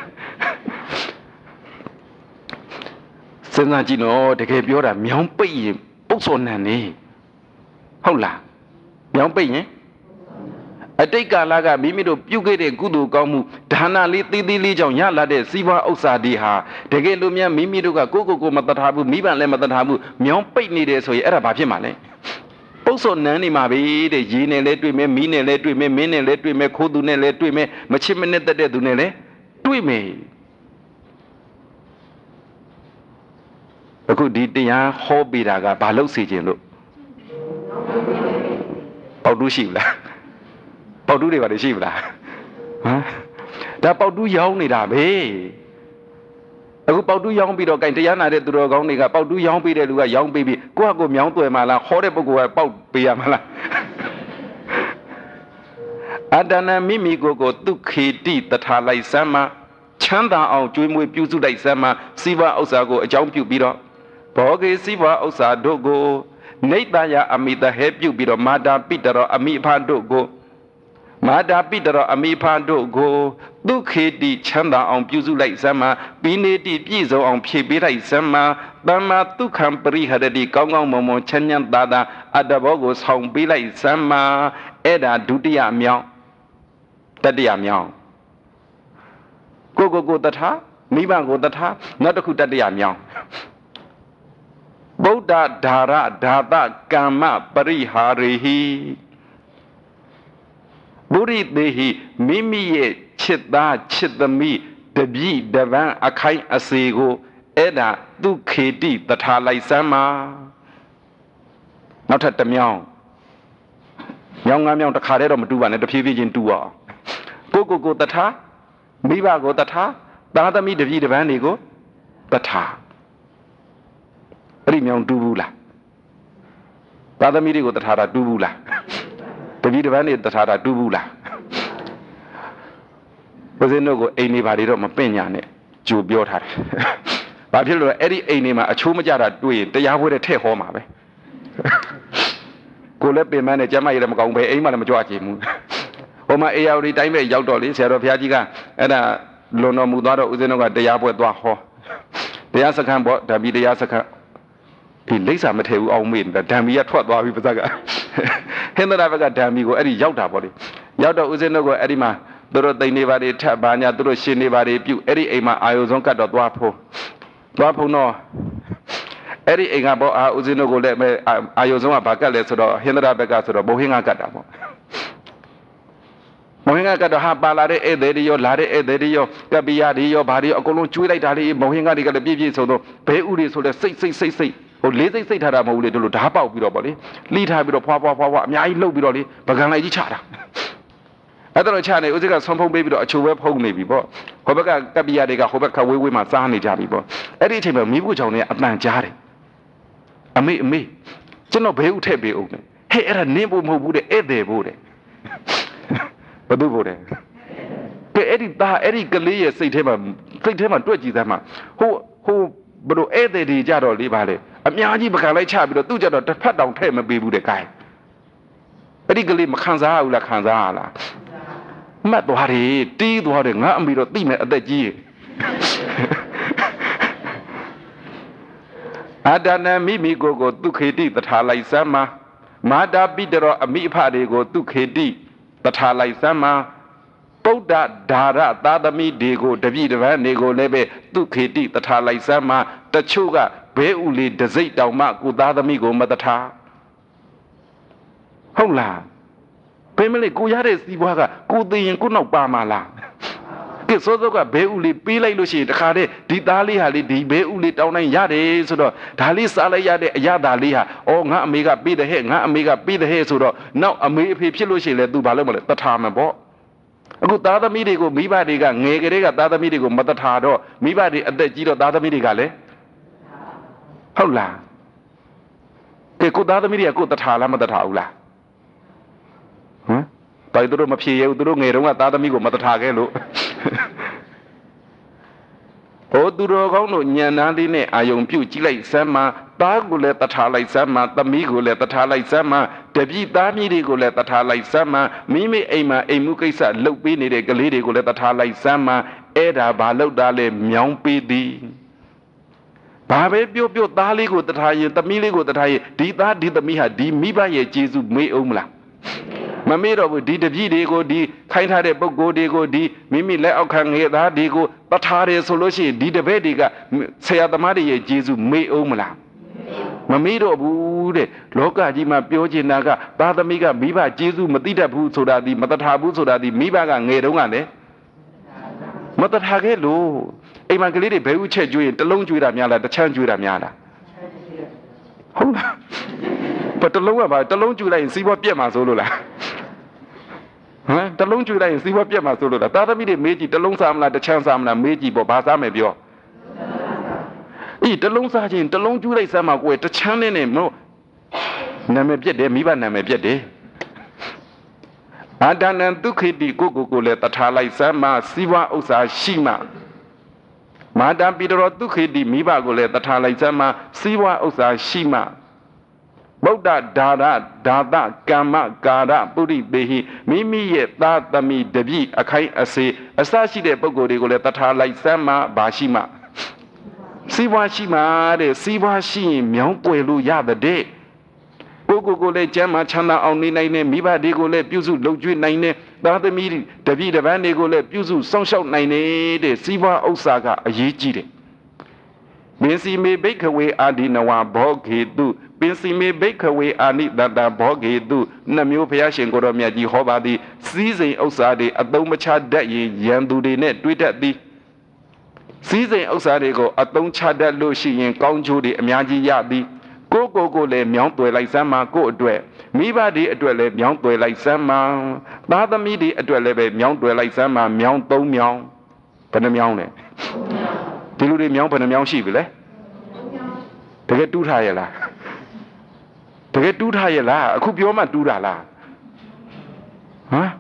စဉ်းစားကြည့်နော်တကယ်ပြောတာမြောင်းပိတ်ရင်ပုတ်စော်နံနေဟုတ်လားမြောင်းပိတ်ရင်အတိတ်ကာလကမိမိတို့ပြုခဲ့တဲ့ကုသိုလ်ကောင်းမှုဒါနလေးသေးသေးလေးကြောင့်ရလာတဲ့စီးပွားဥစ္စာတွေဟာတကယ်လို့များမိမိတို့ကကိုမတထားဘူးမိဘလည်းမတထားဘူးမြောင်းပိတ်နေတယ်ဆိုရင်အဲ့ဒါဘာဖြစ်မှာလဲပုတ်စော်နန်းနေမှာပဲတဲ့ရေနဲ့လည်းတွေ့မယ်မီးနဲ့လည်းတွေ့မယ်မင်းနဲ့လည်းတွေ့မယ်ခိုးသူနဲ့လည်းတွေ့မယ်မချစ်မနစ်တဲ့သူနဲ့လည်းတွေ့မယ်အခုဒီတရားဟောပေးတာကဘာလို့စေခြင်းလို့ပေါတူးရှိဘူးလားပေါတူးတွေပါလေရှိမလားဟမ်ဒါပေါတူးရောင်းနေတာပဲအခုပေါတူးရောင်းပြီးတော့ gain တရားနာတဲ့သူတော်ကောင်းတွေကပေါတူးရောင်းပေးတဲ့လူကရောင်းပေးပြီးကိုယ့်ဟာကိုယ်မြောင်းသွယ်မှလားဟောတဲ့ပုဂ္ဂိုလ်ကပေါက်ပေးရမလားအတ္တနာမိမိကိုဒုက္ခေတိတထာလိုက်စမ်းမှာချမ်းသာအောင်ကြွေးမွေးပြုစုလိုက်စမ်းမှာစီးပွားဥစ္စာကိုအကြောင်းပြုပြီးတော့ဘောဂေစီးပွားဥစ္စာတို့ကိုနေတယအမိတဟဲပြုပြီးတော့မာတာပိတရောအမိဖန်တို့ကိုမာတာပိတရောအမိဖန်တို့ကိုဒုက္ခေတိချမ်းသာအောင်ပြုစုလိုက်စမ်းမှာပိနေတိပြည့်စုံအောင်ဖြည့်ပေးလိုက်စမ်းမှာတမ္မာဒုက္ခံပရိဟရတိကောင်းကောင်းမွန်မွန်ချမ်းချမ်းသာသာအတ္တဘောကိုဆောင်ပေးလိုက်စမ်းမှာအဲ့ဒါဒုတိယမြောင်းတတိယမြောင်းကိုတထာမိဘကိုတထာနောက်တစ်ခုတတိယမြောင်းဗုဒ္ဓဓာရဓာတကမ္မပရိဟာရေဟိဘုရိသေဟိမိမိရဲ့ချစ်သားချစ်သမီးတပည့်တပန်းအခိုင်အစေကိုအဲ့ဒါဒုက္ခေတိတထာလိုက်စမ်းမှာနောက်ထပ်တစ်မြောင်းမြောင်း၅မြောင်းတစ်ခါတည်းတော့မတူပါနဲ့တဖြည်းဖြည်းချင်းတူအောင်ကိုတထာမိဘကိုတထာသားသမီးတပည့်တပန်းတွေကိုတထာအဲ့ဒီမြောင်းတူဘူးလားသားသမီးတွေကိုတထာတာတူဘူးလားတပည့်တပန်းတွေတထာတာတူဘူးလားဘုဇင်းတို့ကိုအိမ်နေပါတွေတော့မပင့်ညာနဲ့ကြိုပြောထားတယ်ဘာဖြစ်လို့လဲအဲ့ဒီအိမ်နေမှာအချိုးမကြတာတွေ့ရင်တရားပွဲတဲ့ထည့်ဟောမှာပဲကိုလည်းပင်မနဲ့ကျမရည်လည်းမကောင်းပဲအိမ်မှလည်းမကြွချင်ဘူးဟိုမှာအေယာဝတီတိုင်းပဲရောက်တော့လေဆရာတော်ဘုရားကြီးကအဲ့ဒါလွန်တော်မူသွားတော့ဦးဇင်းတို့ကတရားပွဲသွားဟောတရားစခန်းပေါ့ဓမ္မီတရားစခန်းဒီလိမ့်စာမထည့်ဘူးအောင်မေ့နေတာဓမ္မီကထွက်သွားပြီပါဇက်ကဟင်္ဒရာဘက်ကဓမ္မီကိုအဲ့ဒီရောက်တာပေါ့လေရောက်တော့ဦးဇင်းတို့ကအဲ့ဒီမှာသူတို့တိန်နေပါတွေထပ်ပါညာသူတို့ရှင်နေပါတွေပြုအဲ့ဒီအိမ်မှာအာယုံဆုံးကတ်တော့သွားဖုံးတော့အဲ့ဒီအိမ်ကပေါ့ဦးဇင်းတို့ကိုလည်းအာယုံဆုံးကဘာကတ်လဲဆိုတော့ဟင်္ဒရာဘက်ကဆိုတော့ဘုံဟင်းကတ်တာပေါ့မောဟင်ကတော့ဟာပါလာတဲ့ဧည့်သည်တွေရောလာတဲ့ဧည့်သည်တွေရောကပ္ပိယတွေရောဘာတွေအကုန်လုံးကျွေးလိုက်တာလေမောဟင်ကတွေကလည်းပြည့်ပြည့်စုံစုံဘဲဥတွေဆိုလဲစိတ်ဟိုလေးစိတ်ထားတာမဟုတ်ဘူးလေတို့လိုဓာတ်ပေါက်ပြီးတော့ဗောလေလှိထားပြီးတော့ဖွာအများကြီးလှုပ်ပြီးတော့လေပကံလိုက်ကြီးချတာအဲ့တော့ချနေဦးစိကဆွန်ဖုံးပေးပြီးတော့အချိုပဲဖုံးနေပြီဗောဟိုဘက်ကကပ္ပိယတွေကဟိုဘက်ခဝေးမှာစားနေကြပြီဗောအဲ့ဒီအချိန်မှာမိဖို့ချောင်တွေကအတန်ကြားတယ်အမေကျွန်တော်ဘဲဥထည့်ပေးအောင်ဟဲ့အဲ့ဒါနင်းဖို့မဟုတ်ဘူးတဲ့ဧည့်သည်ဖို့တဲ့ဘယ်သူဖို့တဲ့ကဲအဲ့ဒီကလေးရဲ့စိတ်ထဲမှာတွက်ကြည့်သမ်းမှာဟိုဘယ်လိုဧည့်သည်တွေကြတော့လေးပါလေအများကြီးပကံလိုက်ချပြီးတော့သူ့ကြတော့တစ်ဖက်တောင်ထည့်မပေးဘူးတဲ့ gain အဲ့ဒီကလေးမခံစားရဘူးလားခံစားရလားမှတ်သွားတယ်တီးသွားတယ်ငါအမေတော့သိမယ်အသက်ကြီးအာဒနာမိကိုဒုခေတိတထာလိုက်စမ်းမှာမာတာပိတရောအမိအဖတွေကိုဒုခေတိတထာလိုက်စမ်းမှာပုဒ္ဒဓာရသာသမီတွေကိုတပြည့်တပန်းတွေကိုလည်းပဲဒုခေတိတထာလိုက်စမ်းမှာတချို့ကဘဲဥလေးတစိတ်တောင်မှကိုသားသမီးကိုမတထာဟုတ်လားဘယ်မလဲကိုရတဲ့စီးပွားကကိုသိရင်ကိုနောက်ပါမလားကဲစောစောကဘဲဥလေးပေးလိုက်လို့ရှိရင်တခါတည်းဒီသားလေးဟာလေဒီဘဲဥလေးတောင်းတိုင်းရတယ်ဆိုတော့ဒါလေးစားလိုက်ရတဲ့အရသာလေးဟာအော်ငါအမေကပေးတဲ့ဟဲ့ငါအမေကပေးတဲ့ဟဲ့ဆိုတော့နောက်အမေအဖေဖြစ်လို့ရှိရင်လေ तू ဘာလို့မလဲတထာမှာပေါ့အခုသားသမီးတွေကိုမိဘတွေကငယ်ကလေးကသားသမီးတွေကိုမတထာတော့မိဘတွေအသက်ကြီးတော့သားသမီးတွေကလည်းဟုတ်လားကဲကိုသားသမီးတွေကကိုတထာလားမတထာဘူးလားဟမ်တိုင်တို့မဖြေရဘူးတို့ငယ်တုန်းကသားသမီးကိုမတထာခဲ့လို့ဟိုသူတော်ကောင်းတို့ညံသားလေးနဲ့အာယုံပြုတ်ကြည့်လိုက်စမ်းမှာသားကိုလည်းတထာလိုက်စမ်းမှာသမီးကိုလည်းတထာလိုက်စမ်းမှာတပည့်သားမြည်တွေကိုလည်းတထာလိုက်စမ်းမှာမိမိအိမ်မှာအိမ်မှုကိစ္စလှုပ်ပေးနေတဲ့ကလေးတွေကိုလည်းတထာလိုက်စမ်းမှာအဲ့ဒါဘာလှုပ်တာလဲမြောင်းပေးသည်ဘာပဲပြောသားလေးကိုတထာရင်သမီးလေးကိုတထာရင်ဒီသားဒီသမီးဟာဒီမိဘရဲ့ကျေးဇူးမေးအောင်မလားမမေ့တော့ဘူးဒီတပည့်တွေကိုဒီခိုင်းထားတဲ့ပုဂ္ဂိုလ်တွေကိုဒီမိမိလက်အောက်ခံငယ်သားတွေကိုတထားတယ်ဆိုလို့ရှိရင်ဒီတပည့်တွေကဆရာသမားတွေရဲ့ကျေးဇူးမေ့အောင်မလားမမေ့တော့ဘူးတဲ့လောကကြီးမှာပြောချင်တာကသားသမီးကမိဘကျေးဇူးမသိတတ်ဘူးဆိုတာဒီမတထားဘူးဆိုတာဒီမိဘကငယ်တုန်းကလည်းမတထားခဲ့လို့အိမ်မှာကလေးတွေဘဲဥချက်ကျွေးရင်တလုံးကျွေးတာများလားတစ်ချမ်းကျွေးတာများလားဟုတ်လားဘယ်တလုံးကပါတလုံးကျွေးလိုက်ရင်စီးပွားပြက်မှာဆိုလို့လားဟမ်တလုံးကျွေးလိုက်ရင်စီးပွားပြက်မှာဆိုလို့လားသားသမီးတွေမေးကြည့်တလုံးစားမလားတစ်ချမ်းစားမလားမေးကြည့်ပေါ့ဘာစားမယ်ပြောအေးတလုံးစားခြင်းတလုံးကျွေးလိုက်စမ်းမှာကိုယ်တစ်ချမ်းနဲ့မလို့နာမည်ပြက်တယ်မိဘနာမည်ပြက်တယ်အာဒနံဒုခိတိကိုလည်းတထားလိုက်စမ်းမှာစီးပွားဥစ္စာရှိမှမာတာပိတရောဒုခိတိမိဘကိုလည်းတထားလိုက်စမ်းမှာစီးပွားဥစ္စာရှိမှဗုဒ္ဓဓာရဓာတကမ္မကာရပုရိသေဟိမိမိရဲ့သားသမီးတပည့်အခိုင်အစေအစရှိတဲ့ပုဂ္ဂိုလ်တွေကိုလည်းတထားလိုက်စမ်းမှာဘာရှိမှစီးပွားရှိမှတဲ့စီးပွားရှိရင်မြောင်းပွေလို့ရတဲ့ကိုလည်းကျမ်းမာချမ်းသာအောင်နေနိုင်တဲ့မိဘတွေကိုလည်းပြုစုလုပ်ကျွေးနိုင်တဲ့သားသမီးတပည့်တပန်းတွေကိုလည်းပြုစုစောင့်ရှောက်နိုင်တဲ့စီးပွားဥစ္စာကအရေးကြီးတယ်ပင်စီမေဘိခဝေအာဒီနဝဘောဂေတုပင်စီမေဘိခဝေအာနိတတဘောဂေတုနှမျိုးဘုရားရှင်ကိုတော်မြတ်ကြီးဟောပါသည်စီးစိမ်ဥစ္စာတွေအသုံးမချတတ်ရင်ရန်သူတွေနဲ့တွေ့တတ်သည်စီးစိမ်ဥစ္စာတွေကိုအသုံးချတတ်လို့ရှိရင်ကောင်းကျိုးတွေအများကြီးရသည်ကိုလည်းမြောင်းသွယ်လိုက်စမ်းမှာကိုအတွက်မိဘတွေအတွက်လည်းမြောင်းသွယ်လိုက်စမ်းမှာသားသမီးတွေအတွက်လည်းပဲမြောင်းသွယ်လိုက်စမ်းမှာမြောင်း၃မြောင်းဘယ်နှမြောင်းလဲဒီလူတွေမြောင်းဘယ်နှမြောင်းရှိပြီလဲတကယ်တူးထားရလားတကယ်တူးထားရလားအခုပြောမှတူးတာလားဟမ်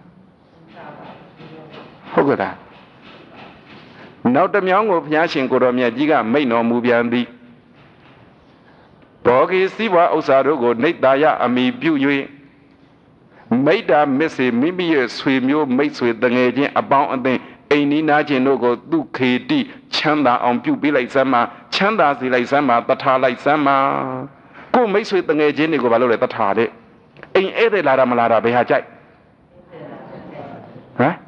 ဟုတ်ကဲ့လားနောက်တစ်မြောင်းကိုဘုရားရှင်ကိုတော်မြတ်ကြီးကမိန့်တော်မူပြန်သည်ဘောဂီစီးပွားဥစ္စာတို့ကိုနိတ္တယအမိပြု၍မိတ္တာမစ္စေမိမိရဲ့ဆွေမျိုးမိတ်ဆွေတငယ်ချင်းအပေါင်းအသင်းအိမ်နီးနားချင်းတို့ကိုဒုခေတိချမ်းသာအောင်ပြုပေးလိုက်စမ်းမှာချမ်းသာစေလိုက်စမ်းမှာတထားလိုက်စမ်းမှာကိုမိတ်ဆွေတငယ်ချင်းတွေကိုဘာလို့လဲတထားတဲ့အိမ်ဧည့်သည်လာတာမလာတာဘယ်ဟာကြိုက်ဟမ်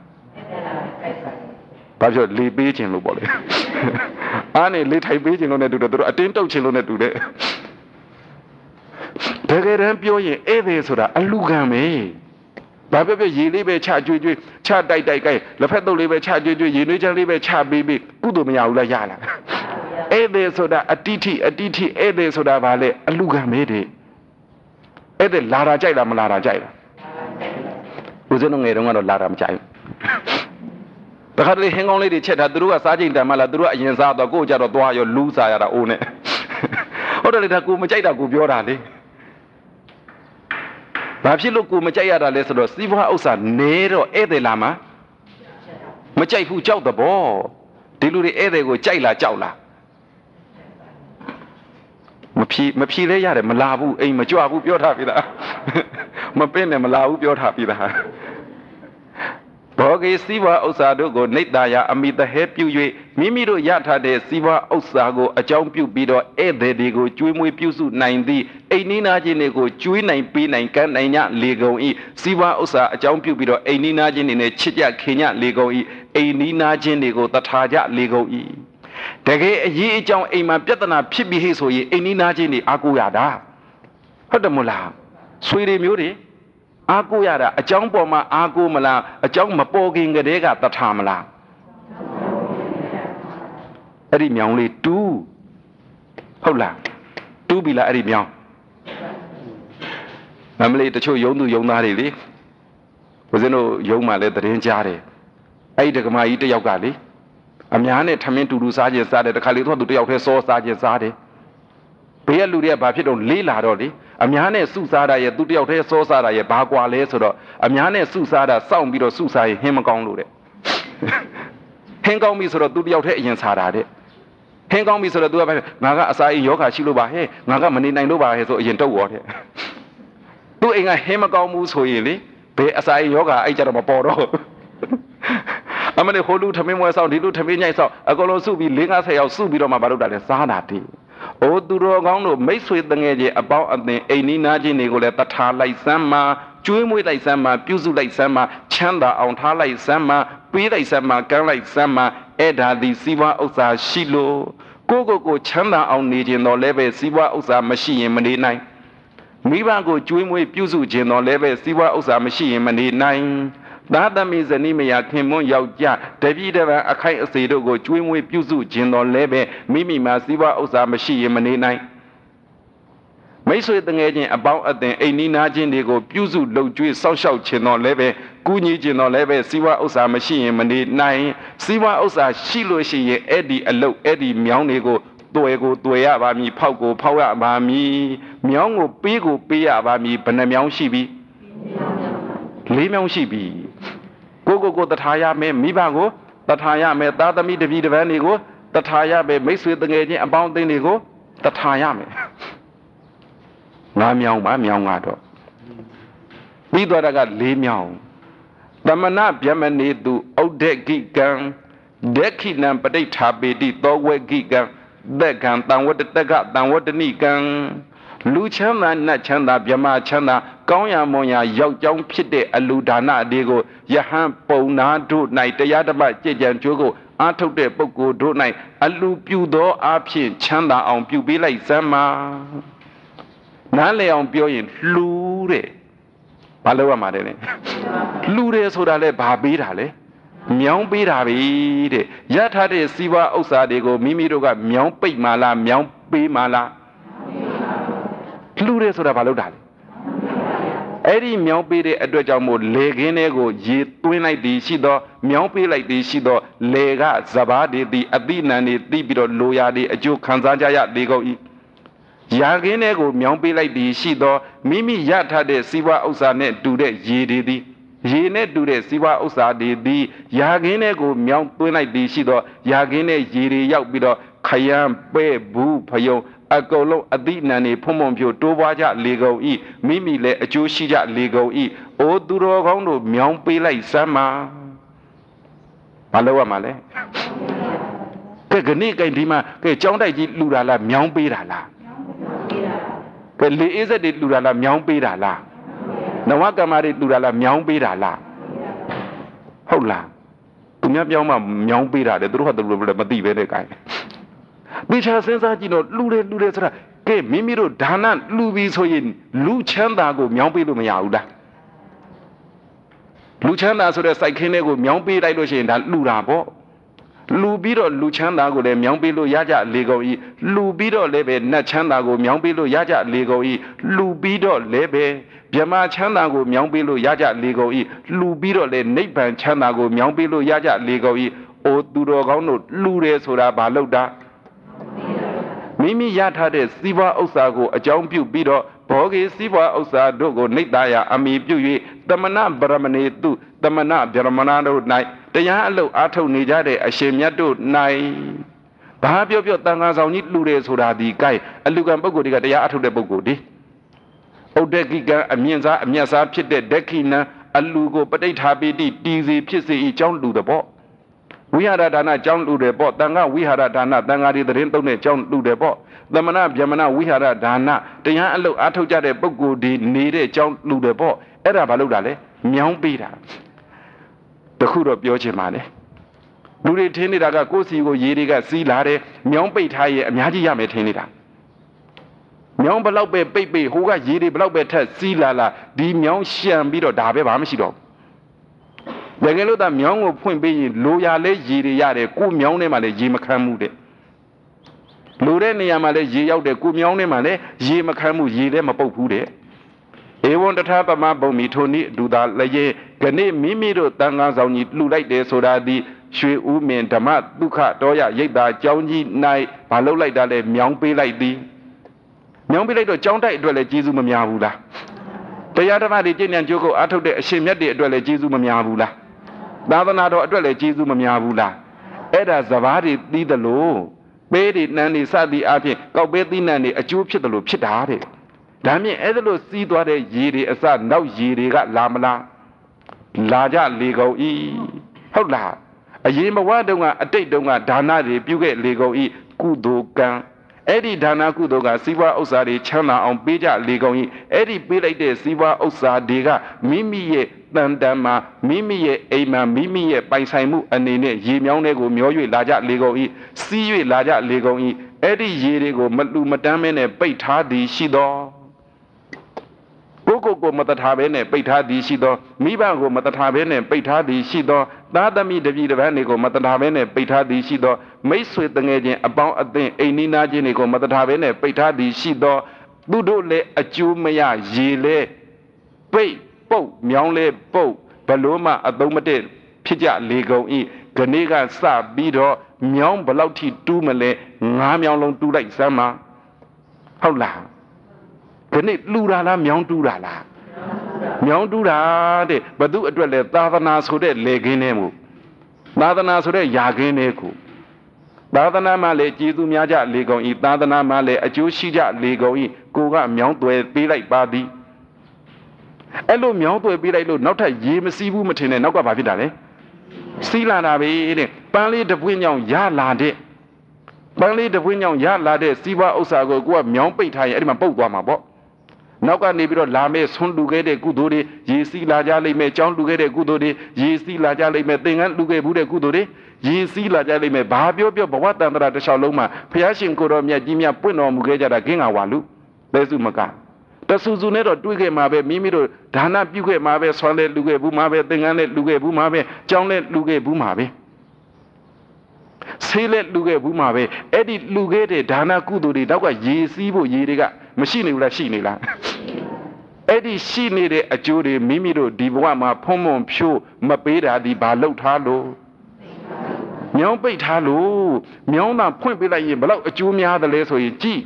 ဘာဖြစ်လေပေးခြင်းလို့ပေါ့လေအားနဲ့လေထိုင်ပေးခြင်းလို့နဲ့တူတယ်သူတို့အတင်းတုပ်ခြင်းလို့နဲ့တူတယ်တကယ်တမ်းပြောရင်ဧည့်သည်ဆိုတာအလူခံပဲဘာပြောရေးလေးပဲချကျွေးကျွေးချတိုက်တိုက်ကိုက်လက်ဖက်တုပ်လေးပဲချကျွေးကျွေးရေနွေးချမ်းလေးပဲချပေးပြီးကုသိုလ်မရဘူးလားရလားအဲ့ဒီဆိုတာအတိထိအဲ့ဒီဆိုတာဘာလဲအလူခံမေးတယ်အဲ့ဒီလာတာကြိုက်လားမလာတာကြိုက်လားဦးဇင်းတို့ငယ်တုန်းကတော့လာတာမကြိုက်ဘူးတခါတလေဟင်းကောင်းလေးတွေချက်တာသူတို့ကစားချိန်တန်မှလားသူတို့ကအရင်စားတော့ကိုယ်ကြတော့သွားရောလူးစားရတာအိုးနဲ့ဟုတ်တယ်လေဒါကိုမကြိုက်တာကိုပြောတာလေဘာဖြစ်လို့ကိုမကြိုက်ရတာလဲဆိုတော့စီးပွားဥစ္စာနဲတော့ဧည့်သည်လာမှာမကြိုက်ဘူးကြောက်တဲ့ဘောဒီလူတွေဧည့်သည်ကိုကြိုက်လားကြောက်လားမဖြီလဲရတယ်မလာဘူးအိမ်မကြွဘူးပြောထားပြီလားမပင်းနဲ့မလာဘူးပြောထားပြီလားဘောဂေစီးပွားဥစ္စာတို့ကိုနိတ္တယာအမိတဟဲပြု၍မိမိတို့ရထားတဲ့စီးပွားဥစ္စာကိုအကြောင်းပြုပြီးတော့ဧည့်သည်တွေကိုကျွေးမွေးပြုစုနိုင်သည့်အိမ်နီးနားချင်းတွေကိုကျွေးနိုင်ပေးနိုင်ကမ်းနိုင်ညလေကုန်၏စီးပွားဥစ္စာအကြောင်းပြုပြီးတော့အိမ်နီးနားချင်းတွေနဲ့ချစ်ကြခင်ညလေကုန်၏အိမ်နီးနားချင်းတွေကိုတထာကြလေကုန်၏တကယ်အရေးအကြောင်းအိမ်မှာပြဿနာဖြစ်ပြီးဟိဆိုရင်အိမ်နီးနားချင်းတွေအားကိုးရတာဟုတ်တယ်မို့လားဆွေတွေမျိုးတွေအားကိုးရတာအကြောင်းပေါ်မှာအားကိုးမလားအကြောင်းမပေါ်ခင်ကတည်းကတထာမလားအဲ့ဒီမြောင်လေးတူးဟုတ်လားတူးပြီလားအဲ့ဒီမြောင်မမလေးတချို့ယုံသူယုံသားတွေလေဘုဇင်းတို့ယုံမှလည်းသတင်းကြားတယ်အဲ့ဒီဒကမာကြီးတယောက်ကလေအများနဲ့ထမင်းတူတူစားခြင်းစားတယ်တခါလေသူတယောက်တည်းစောစားခြင်းစားတယ်ဘေးကလူတွေကဘာဖြစ်တော့လေးလာတော့လေအများနဲ့စုစားတာရဲ့သူတယောက်တည်းစောစားတာရဲ့ဘာကွာလဲဆိုတော့အများနဲ့စုစားတာစောင့်ပြီးတော့စုစားရင်ဟင်းမကောင်းလို့တဲ့ဟင်းကောင်းပြီဆိုတော့သူတယောက်တည်းအရင်စားတာတဲ့ဟင်းကောင်းပြီဆိုတော့သူကငါကအစာအိမ်ယောဂါရှိလို့ပါဟဲ့ငါကမနေနိုင်လို့ပါဟဲ့ဆိုအရင်တုတ်ရောတဲ့သူအိမ်ကဟင်းမကောင်းဘူးဆိုရင်လေဘယ်အစာအိမ်ယောဂါအဲ့ကြတော့မပေါ်တော့အမလေးဟိုလူထမင်းမွဲဆောင်ဒီလူထမင်းညိုက်ဆောင်အကုန်လုံးစုပြီး50ယောက်စုပြီးတော့မှမလုပ်တာလဲစားတာတည်းအိုသူတော်ကောင်းတို့မိတ်ဆွေတငယ်ချင်းအပေါင်းအသင်အိမ်နီးနားချင်းတွေကိုလည်းတထားလိုက်စမ်းမှာကျွေးမွေးလိုက်စမ်းမှာပြုစုလိုက်စမ်းမှာချမ်းသာအောင်ထားလိုက်စမ်းမှာပေးလိုက်စမ်းမှာကမ်းလိုက်စမ်းမှာအဲ့ဒါသည်စီးပွားဥစ္စာရှိလို့ကိုချမ်းသာအောင်နေခြင်းတော့လည်းပဲစီးပွားဥစ္စာမရှိရင်မနေနိုင်မိဘကိုကျွေးမွေးပြုစုခြင်းတော့လည်းပဲစီးပွားဥစ္စာမရှိရင်မနေနိုင်သာသမီဇနီးမယာခင်မွန်းယောက်ျားတပည့်တပန်းအခိုက်အစေတို့ကိုကျွေးမွေးပြုစုခြင်းတော်လည်းပဲမိမိမှာစီးပွားဥစ္စာမရှိရင်မနေနိုင်မိတ်ဆွေတငယ်ချင်းအပေါင်းအသင်အိမ်နီးနားချင်းတွေကိုပြုစုလုပ်ကျွေးစောင့်ရှောက်ခြင်းတော်လည်းပဲကူညီခြင်းတော်လည်းပဲစီးပွားဥစ္စာမရှိရင်မနေနိုင်စီးပွားဥစ္စာရှိလို့ရှိရင်အဲ့ဒီအလုပ်အဲ့ဒီမြောင်းတွေကိုတွေ့ရပါမည်ဖောက်ကိုဖောက်ရပါမည်မြောင်းကိုပေးရပါမည်ဘယ်နှမြောင်းရှိပြီ4မြောင်းရှိပြီကိုတထာရမယ်မိဘကိုတထာရမယ်သားသမီးတပည့်တပန်းတွေကိုတထာရမယ်မိတ်ဆွေတငယ်ချင်းအပေါင်းအသင်းတွေကိုတထာရမယ်5မြောင်းပါမြောင်းကတော့ပြီးတော့က4မြောင်းသမဏဗျမနေတုဩဒက်ကိကံဒက်ခိနံပဋိဋ္ဌာပေတိသောဝေကိကံသက်ကံတံဝတ္တတကတံဝတ္တနိကံလူချမ်းသာနတ်ချမ်းသာမြမချမ်းသာကောင်းရာမွန်ရာရောက်ကြောင်းဖြစ်တဲ့အလူဒါနတွေကိုယဟန်ပုံနာတို့၌တရားဓမ္မကြည်ကြံကြိုးကိုအားထုတ်တဲ့ပုဂ္ဂိုလ်တို့၌အလူပြုသောအဖြစ်ချမ်းသာအောင်ပြုပေးလိုက်စမ်းပါနားလည်အောင်ပြောရင်လှူတဲ့ဘာလို့ရမှာလဲလှူတယ်ဆိုတာလဲဘာပေးတာလဲမြောင်းပေးတာပဲတဲ့ရထားတဲ့စီးပွားဥစ္စာတွေကိုမိမိတို့ကမြောင်းပိတ်မှလားမြောင်းပေးမှလားလှူတယ်ဆိုတာဘာလို့တာလဲအဲ့ဒီမြောင်းပေးတဲ့အတွက်ကြောင့်မို့လေခင်းတွေကိုရေသွင်းလိုက်သည်ရှိသောမြောင်းပေးလိုက်သည်ရှိသောလေကစဘာတွေသည်အတိနံတွေသိပြီးတော့လိုရာတွေအကျိုးခံစားကြရလေကုန်၏ရာခင်းတွေကိုမြောင်းပေးလိုက်သည်ရှိသောမိမိရထားတဲ့စီးပွားဥစ္စာနဲ့တူတဲ့ရေတွေသည်ရေနဲ့တူတဲ့စီးပွားဥစ္စာတွေသည်ရာခင်းတွေကိုမြောင်းသွင်းလိုက်သည်ရှိသောရာခင်းနဲ့ရေတွေရောက်ပြီးတော့ခယံပဲ့ဘူးဖယုံအကုန်လုံးအတိနံနေဖုံဖုံဖြိုတိုးပွားကြလေကုန်၏မိမိလည်းအကျိုးရှိကြလေကုန်၏အိုသူတော်ကောင်းတို့မြောင်းပေးလိုက်စမ်းပါဘာလို့ရမှာလဲကဲခဏိကိဒီမှာကဲကြောင်းတိုက်ကြီးလှူတာလားမြောင်းပေးတာလားကဲလေအေးစက်တွေလှူတာလားမြောင်းပေးတာလားနဝကမ္မတွေလှူတာလားမြောင်းပေးတာလားဟုတ်လားသူများပြောင်းမှမြောင်းပေးတာလေသူတို့ကသူတို့လည်းမသိပဲတဲ့ကိုင်မိချာစဉ်းစားကြည့်တော့လှူတယ်ဆိုတာကဲမိမိတို့ဒါနလှူပြီးဆိုရင်လူချမ်းသာကိုမြောင်းပေးလို့မရဘူးလားလူချမ်းသာဆိုတဲ့စိုက်ခင်းတွေကိုမြောင်းပေးလိုက်လို့ရှိရင်ဒါလူတာပေါ့လူပြီးတော့လူချမ်းသာကိုလည်းမြောင်းပေးလို့ရကြလေကုန်ဤလူပြီးတော့လည်းပဲနတ်ချမ်းသာကိုမြောင်းပေးလို့ရကြလေကုန်ဤလူပြီးတော့လည်းပဲဗြဟ္မာချမ်းသာကိုမြောင်းပေးလို့ရကြလေကုန်ဤလူပြီးတော့လည်းနိဗ္ဗာန်ချမ်းသာကိုမြောင်းပေးလို့ရကြလေကုန်ဤအိုသူတော်ကောင်းတို့လူတယ်ဆိုတာဘာလို့တာမိမိရထားတဲ့စီးပွားဥစ္စာကိုအကြောင်းပြုပြီးတော့ဘောဂေစီးပွားဥစ္စာတို့ကိုနှိပ်သားရအမိပြု၍တမနာဗရမဏေတုတမနာဗရမဏတို့၌တရားအလုပ်အားထုတ်နေကြတဲ့အရှင်မြတ်တို့၌ဘာပြောတန်ခါဆောင်ကြီးလူတယ်ဆိုတာဒီကိုက်အလူကံပုဂ္ဂိုလ်တွေကတရားအထုတ်တဲ့ပုဂ္ဂိုလ်ဒီဥဒ္ဒကိကံအမြင့်စားအမြတ်စားဖြစ်တဲ့ဒက္ခိဏအလူကိုပဋိဌာပိတိတီစီဖြစ်စေအကြောင်းလူတဲ့ပေါ့ဝိဟာရဒါနကြောင်းလူတယ်ပေါ့တန်ခါဝိဟာရဒါနတန်ခါဒီသတင်းသုံးတဲ့ကြောင်းလူတယ်ပေါ့သမဏဗျမဏဝိဟာရဒါနတရားအလုပ်အားထုတ်ကြတဲ့ပုဂ္ဂိုလ်ဒီနေတဲ့ကြောင်းလူတယ်ပေါ့အဲ့ဒါဘာလို့တာလဲမြောင်းပေးတာတခုတော့ပြောချင်ပါလေလူတွေထင်းနေတာကကိုယ်စီကိုရေတွေကစီးလာတယ်မြောင်းပိတ်ထားရင်အများကြီးရမယ်ထင်းနေတာမြောင်းဘလောက်ပဲပိတ်ဟိုကရေတွေဘလောက်ပဲထက်စီးလာဒီမြောင်းရှံပြီးတော့ဒါပဲဘာမှမရှိတော့တကယ်လို့သာမြောင်းကိုဖွင့်ပေးရင်လိုရလဲရေတွေရတယ်ကိုမြောင်းထဲမှာလည်းရေမခံမှုတဲ့လိုတဲ့နေရာမှာလည်းရေရောက်တယ်ကိုမြောင်းထဲမှာလည်းရေမခံမှုရေလည်းမပုတ်ဘူးတဲ့ဧဝံတထာပမဘုံမီထိုနည်းအတူသာလည်းခဏမိမိတို့တန်ခါဆောင်ကြီးလှူလိုက်တယ်ဆိုတာဒီရွှေဦးမင်းဓမ္မဒုက္ခတော်ရရိတ်တာကြောင်းကြီး၌ဘာလုပ်လိုက်တာလဲမြောင်းပေးလိုက်သည်မြောင်းပေးလိုက်တော့ကြောင်းတိုက်အတွက်လည်းကျေးဇူးမများဘူးလားတရားဓမ္မတွေကျင့်ကြံကြိုးကိုအားထုတ်တဲ့အရှင်မြတ်တွေအတွက်လည်းကျေးဇူးမများဘူးလားသာသနာတော်အတွက်လည်းကျေးဇူးမများဘူးလားအဲ့ဒါစဘာတွေသီးတယ်လို့ပေးတွေနှမ်းတွေစသည်အပြင်ကောက်ပေးသီးနှံတွေအကျိုးဖြစ်တယ်လို့ဖြစ်တာတဲ့ဒါမြင်အဲ့ဒါလို့စီးသွားတဲ့ရေတွေအစနောက်ရေတွေကလာမလားလာကြလေကုန်ဤဟုတ်လားအရင်ဘဝတုန်းကအတိတ်တုန်းကဒါနတွေပြုခဲ့လေကုန်ဤကုသိုလ်ကံအဲ့ဒီဒါနကုသိုလ်ကစီးပွားဥစ္စာတွေချမ်းသာအောင်ပေးကြလေကုန်ဤအဲ့ဒီပေးလိုက်တဲ့စီးပွားဥစ္စာတွေကမိမိရဲ့တန်တန်မှာမိမိရဲ့အိမ်မှာမိမိရဲ့ပိုင်ဆိုင်မှုအနေနဲ့ရေမြောင်းတွေကိုမျော၍လာကြလေကုန်ဤစီး၍လာကြလေကုန်ဤအဲ့ဒီရေတွေကိုမလူမတမ်းမဲနဲ့ပိတ်ထားသည်ရှိသောကိုမတထားဘဲနဲ့ပိတ်ထားသည်ရှိသောမိဘကိုမတထားဘဲနဲ့ပိတ်ထားသည်ရှိသောသားသမီးတပည့်တပန်းတွေကိုမတထားဘဲနဲ့ပိတ်ထားသည်ရှိသောမိတ်ဆွေတငယ်ချင်းအပေါင်းအသင်းအိမ်နီးနားချင်းတွေကိုမတထားဘဲနဲ့ပိတ်ထားသည်ရှိသောသူတို့လည်းအကျိုးမရရေလဲပိတ်ပုတ်မြောင်းလဲပုတ်ဘလို့မှအသုံးမတည့်ဖြစ်ကြလေကုန်ဤခဏကစပြီးတော့မြောင်းဘလောက်ထိတူးမလဲ9မြောင်းလုံးတူးလိုက်စမ်းပါဟုတ်လားခဏလူတာလားမြောင်းတူးတာလားမြောင်းတူးတာတဲ့ဘသူအတွက်လဲသာသနာဆိုတဲ့လေခင်းထဲမှုသာသနာဆိုတဲ့ယာခင်းထဲကိုသာသနာမှလည်းကျေးဇူးများကြလေကုန်ဤသာသနာမှလည်းအကျိုးရှိကြလေကုန်ဤကိုကမြောင်းသွဲပေးလိုက်ပါသည်အဲ့လိုမြောင်းသွဲပေးလိုက်လို့နောက်ထပ်ရေမစီးဘူးမထင်နဲ့နောက်ကဘာဖြစ်တာလဲစီးလာတာပဲတဲ့ပန်းလေးတပွင့်ညောင်ရလာတဲ့ပန်းလေးတပွင့်ညောင်ရလာတဲ့စီးပွားဥစ္စာကိုကိုကမြောင်းပိတ်ထားရင်အဲ့ဒီမှာပုတ်သွားမှာပေါ့နောက်ကနေပြီးတော့လာမဲ့ဆွန်းလူခဲ့တဲ့ကုသိုလ်တွေရေစီးလာကြလိမ့်မယ်ကြောင်းလူခဲ့တဲ့ကုသိုလ်တွေရေစီးလာကြလိမ့်မယ်သင်္ကန်းလူခဲ့ဘူးတဲ့ကုသိုလ်တွေရေစီးလာကြလိမ့်မယ်ဘာပြောဘဝတန်ត្រာတစ်လျှောက်လုံးမှာဘုရားရှင်ကိုတော်မြတ်ကြီးမြတ်ပွင့်တော်မူခဲ့ကြတာဂင်းငါဝါလူလဲစုမကတဆူဆူနဲ့တော့တွေးခဲ့မှာပဲမိမိတို့ဒါနပြုခဲ့မှာပဲဆွမ်းလဲလူခဲ့ဘူးမှာပဲသင်္ကန်းလဲလူခဲ့ဘူးမှာပဲကြောင်းလဲလူခဲ့ဘူးမှာပဲဆေးလက်လူခဲ့ဘူးမှာပဲအဲ့ဒီလူခဲ့တဲ့ဒါနကုသိုလ်တွေတော့ကရေစီးဖို့ရေတွေကမရှိနေဘူးလားရှိနေလားအဲ့ဒီရှိနေတဲ့အကျိုးတွေမိမိတို့ဒီဘဝမှာဖုံးမွန်ဖြိုးမပေးတာဒီဘာလောက်ထားလို့မြောင်းပိတ်ထားလို့မြောင်းသာဖွင့်ပေးလိုက်ရင်ဘလောက်အကျိုးများတယ်လဲဆိုရင်ကြည့်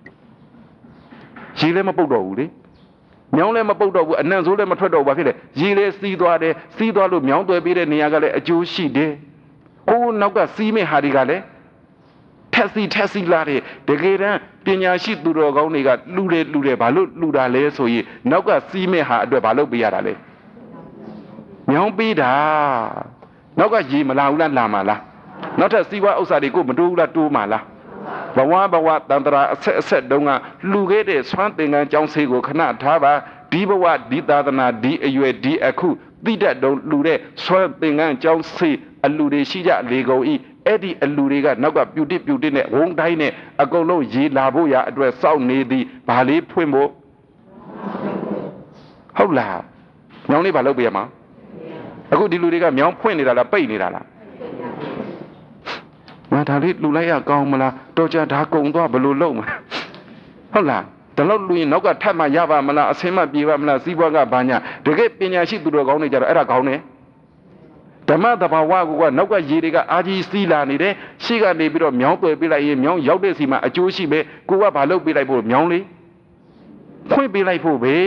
ရေလည်းမပုတ်တော့ဘူးလေမြောင်းလည်းမပုတ်တော့ဘူးအနံ့ဆိုးလည်းမထွက်တော့ဘူးဘာဖြစ်လဲရေလည်းစီးသွားတယ်စီးသွားလို့မြောင်းသွဲပေးတဲ့နေရာကလည်းအကျိုးရှိတယ်ဟိုနောက်ကစီးမဲ့ဟာတွေကလည်းထက်စီလာတယ်တကယ်တမ်းပညာရှိသူတော်ကောင်းတွေကလှူတယ်ဘာလို့လှူတာလဲဆိုရင်နောက်ကစီးမဲ့ဟာအတွက်ဘာလို့ပေးရတာလဲမြောင်းပေးတာနောက်ကရေမလာဘူးလားလာမှာလားနောက်ထပ်စီးပွားဥစ္စာတွေကိုမတိုးဘူးလားတိုးမှာလားဘဝတန်ត្រာအဆက်တုန်းကလှူခဲ့တဲ့ဆွမ်းသင်္ကန်းကြောင်းဆေးကိုခဏထားပါဒီဘဝဒီသာသနာဒီအရွယ်ဒီအခုတိတတ်တုံးလှူတဲ့ဆွမ်းသင်္ကန်းကြောင်းဆေးအလှူတွေရှိကြလေကုန်ဤအဲ့ဒီအလှူတွေကနောက်ကပြူတစ်နဲ့ဝုန်းတိုင်းနဲ့အကုန်လုံးရေလာဖို့ရအတွက်စောင့်နေသည်ဘာလေးဖွင့်ဖို့ဟုတ်လားညောင်းလေးဘာလုပ်ပေးရမှာအခုဒီလူတွေကမြောင်းဖွင့်နေတာလားပိတ်နေတာလားငါဒါလေးလူလိုက်ရကောင်းမလားတော်ကြဒါကုံသွားဘယ်လိုလုပ်မှာဟုတ်လားဒါလို့လူရင်နောက်ကထပ်မှရပါမလားအစင်းမပြေပါမလားစီးပွားကဘာညာတကယ်ပညာရှိသူတော်ကောင်းတွေကြတော့အဲ့ဒါကောင်းတယ်ဓမ္မတဘာဝကနောက်ကရေတွေကအာကြီးစီးလာနေတယ်ရှေ့ကနေပြီးတော့မြောင်းသွယ်ပေးလိုက်ရင်မြောင်းရောက်တဲ့စီမှာအကျိုးရှိပဲကိုကဘာလုပ်ပေးလိုက်ဖို့မြောင်းလေးဖွင့်ပေးလိုက်ဖို့ပဲ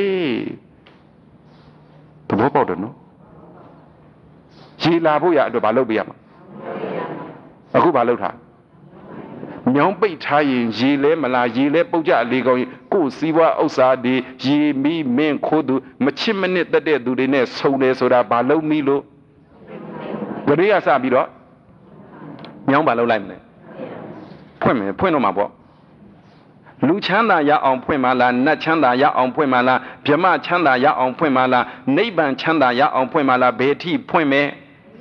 သဘောပေါက်တယ်နော်ရေလာဖို့ရအတွက်ဘာလုပ်ပေးရမှာအခုဘာလုပ်ထားမြောင်းပိတ်ထားရင်ရေလဲမလားရေလဲပုတ်ကြလေကောင်းရင်ကိုယ်စီးပွားဥစ္စာတွေရေမီမင်းခိုးသူမချစ်မနစ်တတ်တဲ့သူတွေနဲ့ဆုံတယ်ဆိုတာဘာလုပ်မိလို့ဂရိယစပြီးတော့မြောင်းဘာလုပ်လိုက်မလဲဖွင့်မယ်ဖွင့်တော့မှာပေါ့လူချမ်းသာရအောင်ဖွင့်ပါလားနတ်ချမ်းသာရအောင်ဖွင့်ပါလားဗြဟ္မချမ်းသာရအောင်ဖွင့်ပါလားနိဗ္ဗာန်ချမ်းသာရအောင်ဖွင့်ပါလားဘယ်ထိဖွင့်မယ်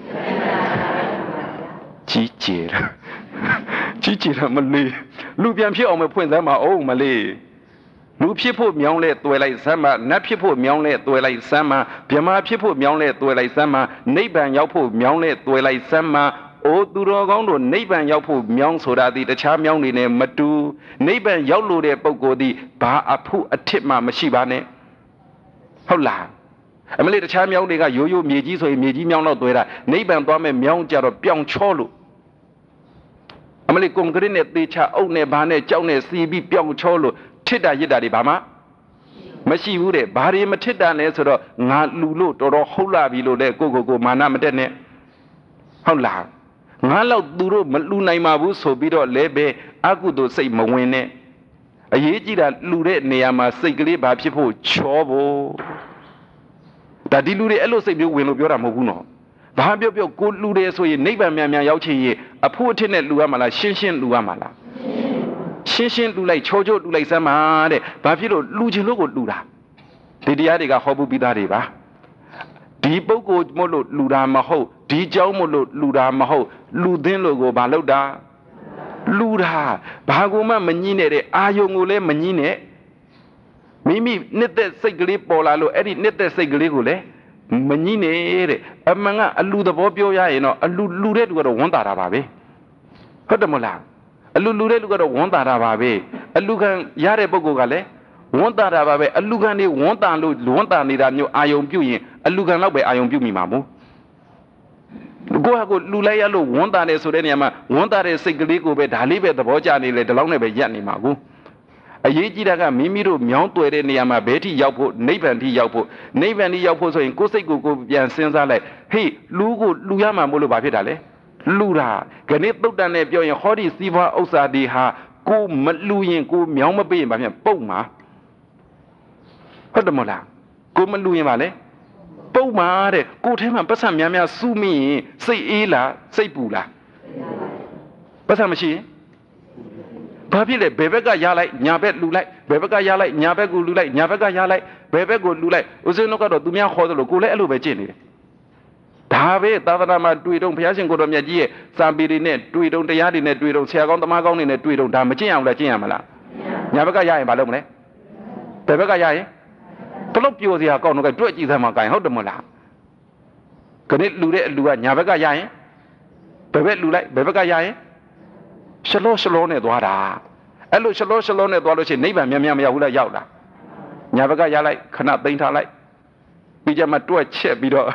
ကြီးကျယ်ကြီးကျယ်မလေးလူပြန်ဖြစ်အောင်မဖွင့်စမ်းပါအောင်မလေးလူဖြစ်ဖို့မြောင်းလဲတွယ်လိုက်စမ်းပါနတ်ဖြစ်ဖို့မြောင်းလဲတွယ်လိုက်စမ်းပါဗြဟ္မာဖြစ်ဖို့မြောင်းလဲတွယ်လိုက်စမ်းပါနိဗ္ဗာန်ရောက်ဖို့မြောင်းလဲတွယ်လိုက်စမ်းပါအိုသူတော်ကောင်းတို့နိဗ္ဗာန်ရောက်ဖို့မြောင်းဆိုတာဒီတခြားမြောင်းတွေနဲ့မတူနိဗ္ဗာန်ရောက်လို့တဲ့ပုဂ္ဂိုလ်ဒီဘာအဖို့အထစ်မှမရှိပါနဲ့ဟုတ်လားအမလေးတခြားမြောင်းတွေကရိုးရိုးမြေကြီးဆိုရင်မြေကြီးမြောင်းတော့တွယ်တာနိဗ္ဗာန်သွားမဲ့မြောင်းကြတော့ပြောင်ချောလို့အမလေးကွန်ကရစ်နဲ့သေချာအုပ်နဲ့ဘာနဲ့ကြောက်နဲ့စီးပြီးပြောင်ချောလို့ထစ်တာရစ်တာတွေဘာမှမရှိဘူးတဲ့ဘာတွေမထစ်တာလဲဆိုတော့ငါလူလို့တော်တော်ဟုတ်လာပြီလို့လေကိုမာနမတက်နဲ့ဟုတ်လားငါလောက်သူတို့မလူနိုင်ပါဘူးဆိုပြီးတော့လဲပဲအကုသိုလ်စိတ်မဝင်နဲ့အရေးကြီးတာလူတဲ့နေရာမှာစိတ်ကလေးဘာဖြစ်ဖို့ချောဖို့ဒါဒီလူတွေအဲ့လိုစိတ်မျိုးဝင်လို့ပြောတာမဟုတ်ဘူးနော်ဘာပြောကိုလူတယ်ဆိုရင်နိဗ္ဗာန်မြန်ရောက်ချင်ရင်အဖို့အထစ်နဲ့လူရမှာလားရှင်းလူရမှာလားရှင်းလူလိုက်ချောလူလိုက်စမ်းပါတဲ့ဘာဖြစ်လို့လူချင်လို့ကိုလူတာဒီတရားတွေကဟောဘူးပြီးသားတွေပါဒီပုဂ္ဂိုလ်မို့လို့လူတာမဟုတ်ဒီเจ้าမို့လို့လူတာမဟုတ်လူသင်းလို့ကိုဘာလုပ်တာလူတာဘာကိုမှမငြင်းနဲ့တဲ့အာယုံကိုလည်းမငြင်းနဲ့မိမိနှစ်သက်စိတ်ကလေးပေါ်လာလို့အဲ့ဒီနှစ်သက်စိတ်ကလေးကိုလည်းမငြင်းနဲ့တဲ့အမှန်ကအလူသဘောပြောရရင်တော့အလူတဲ့လူကတော့ဝန်တာတာပါပဲဟုတ်တယ်မလားအလူတဲ့လူကတော့ဝန်တာတာပါပဲအလူခံရတဲ့ပုဂ္ဂိုလ်ကလည်းဝန်တာတာပါပဲအလူခံနေဝန်တာလို့ဝန်တာနေတာမျိုးအာယုံပြုတ်ရင်အလူခံတော့ပဲအာယုံပြုတ်မိမှာမို့ကိုယ့်ဟာကိုလူလိုက်ရလို့ဝန်တာတယ်ဆိုတဲ့နေရာမှာဝန်တာတဲ့စိတ်ကလေးကိုပဲဒါလေးပဲသဘောကျနေလေဒီလောက်နဲ့ပဲရက်နေမှာကိုအရေးကြီးတာကမိမိတို့မြောင်းတွေ့တဲ့နေရာမှာဘယ်ထိရောက်ဖို့နိဗ္ဗာန်ထိရောက်ဖို့နိဗ္ဗာန်ထိရောက်ဖို့ဆိုရင်ကိုယ်စိတ်ကိုပြန်စဉ်းစားလိုက်ဟေးလူကိုလူရမှာမို့လို့ဘာဖြစ်တာလဲလူတာခဏတုတ်တန်နဲ့ပြောရင်ဟောဒီစီးပွားဥစ္စာတွေဟာကိုမလူရင်ကိုမြောင်းမပေးရင်ဘာဖြစ်ပုတ်မှာဟုတ်တယ်မလားကိုမလူရင်ပါလေပုတ်မှာတဲ့ကိုထဲမှာပတ်စံများစုမိရင်စိတ်အေးလားစိတ်ပူလားပတ်စံမရှိရင်ဘာဖြစ်လဲဘယ်ဘက်ကရလိုက်ညာဘက်လူလိုက်ဘယ်ဘက်ကရလိုက်ညာဘက်ကိုလူလိုက်ညာဘက်ကရလိုက်ဘယ်ဘက်ကိုလူလိုက်ဦးဇင်းတို့ကတော့သူများခေါ်သလိုကိုလည်းအဲ့လိုပဲကျင့်နေတယ်ဒါပဲသာသနာမှာတွေ့တော့ဘုရားရှင်ကိုတော်မြတ်ကြီးရဲ့စာပေတွေနဲ့တွေ့တော့တရားတွေနဲ့တွေ့တော့ဆရာကောင်းသမားကောင်းတွေနဲ့တွေ့တော့ဒါမကျင့်အောင်လားကျင့်ရမလားညာဘက်ကရရင်ဘာလုပ်မလဲဘယ်ဘက်ကရရင်ဘလို့ပြိုစရာကောင်းတော့တွေ့ကြည့်စမ်းမှာကိုင်ဟုတ်တယ်မလားခဏလူတဲ့အလူကညာဘက်ကရရင်ဘယ်ဘက်လူလိုက်ဘယ်ဘက်ကရရင်ရှလောနဲ့သွားတာအဲ့လိုရှလောနဲ့သွားလို့ရှိရင်နိဗ္ဗာန်မြန်မရောက်ဘူးလားရောက်လားညာဘက်ကရလိုက်ခဏသိမ်းထားလိုက်ပြီးကြမှာတွက်ချက်ပြီးတော့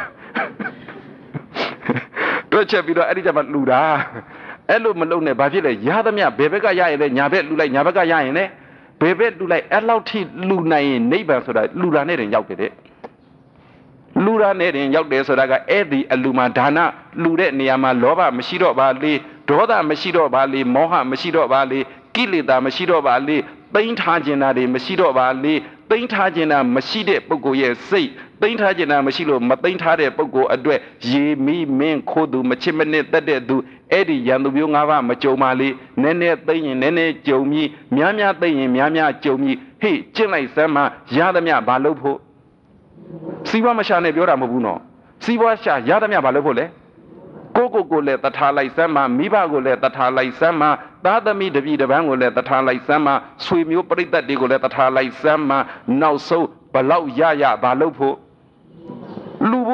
အဲ့ဒီကြမှာလူတာအဲ့လိုမလုပ်နဲ့ဘာဖြစ်လဲရသမျှဘယ်ဘက်ကရရင်လဲညာဘက်လူလိုက်ညာဘက်ကရရင်လဲဘယ်ဘက်လူလိုက်အဲ့လောက်ထိလူနိုင်ရင်နိဗ္ဗာန်ဆိုတာလူတာနဲ့တင်ရောက်တယ်တဲ့လူတာနဲ့တင်ရောက်တယ်ဆိုတာကအဲ့ဒီအလူမှာဒါနလူတဲ့နေရာမှာလောဘမရှိတော့ပါလေဒေါသမရှိတော့ပါလေမောဟမရှိတော့ပါလေကိလေသာမရှိတော့ပါလေသိမ်းထားခြင်းတာတွေမရှိတော့ပါလေသိမ်းထားခြင်းတာမရှိတဲ့ပုဂ္ဂိုလ်ရဲ့စိတ်သိမ်းထားခြင်းတာမရှိလို့မသိမ်းထားတဲ့ပုဂ္ဂိုလ်အတွက်ရေမီမင်းခိုးသူမချစ်မနစ်တတ်တဲ့သူအဲ့ဒီရန်သူမျိုး၅ပါးမကြုံပါလေနည်းနည်းသိမ်းရင်နည်းနည်းကြုံပြီးများသိမ်းရင်များကြုံပြီးဟေ့ကျင့်လိုက်စမ်းမှရသမျှဘာလုပ်ဖို့စီးပွားမရှာနဲ့ပြောတာမဟုတ်ဘူးနော်စီးပွားရှာရသမျှဘာလုပ်ဖို့လဲကိုလည်းတထားလိုက်စမ်းမှမိဘကိုလည်းတထားလိုက်စမ်းမှသားသမီးတပည့်တပန်းကိုလည်းတထားလိုက်စမ်းမှဆွေမျိုးပရိသတ်တွေကိုလည်းတထားလိုက်စမ်းမှနောက်ဆုံးဘလောက်ရဘာလုပ်ဖို့လူဖို့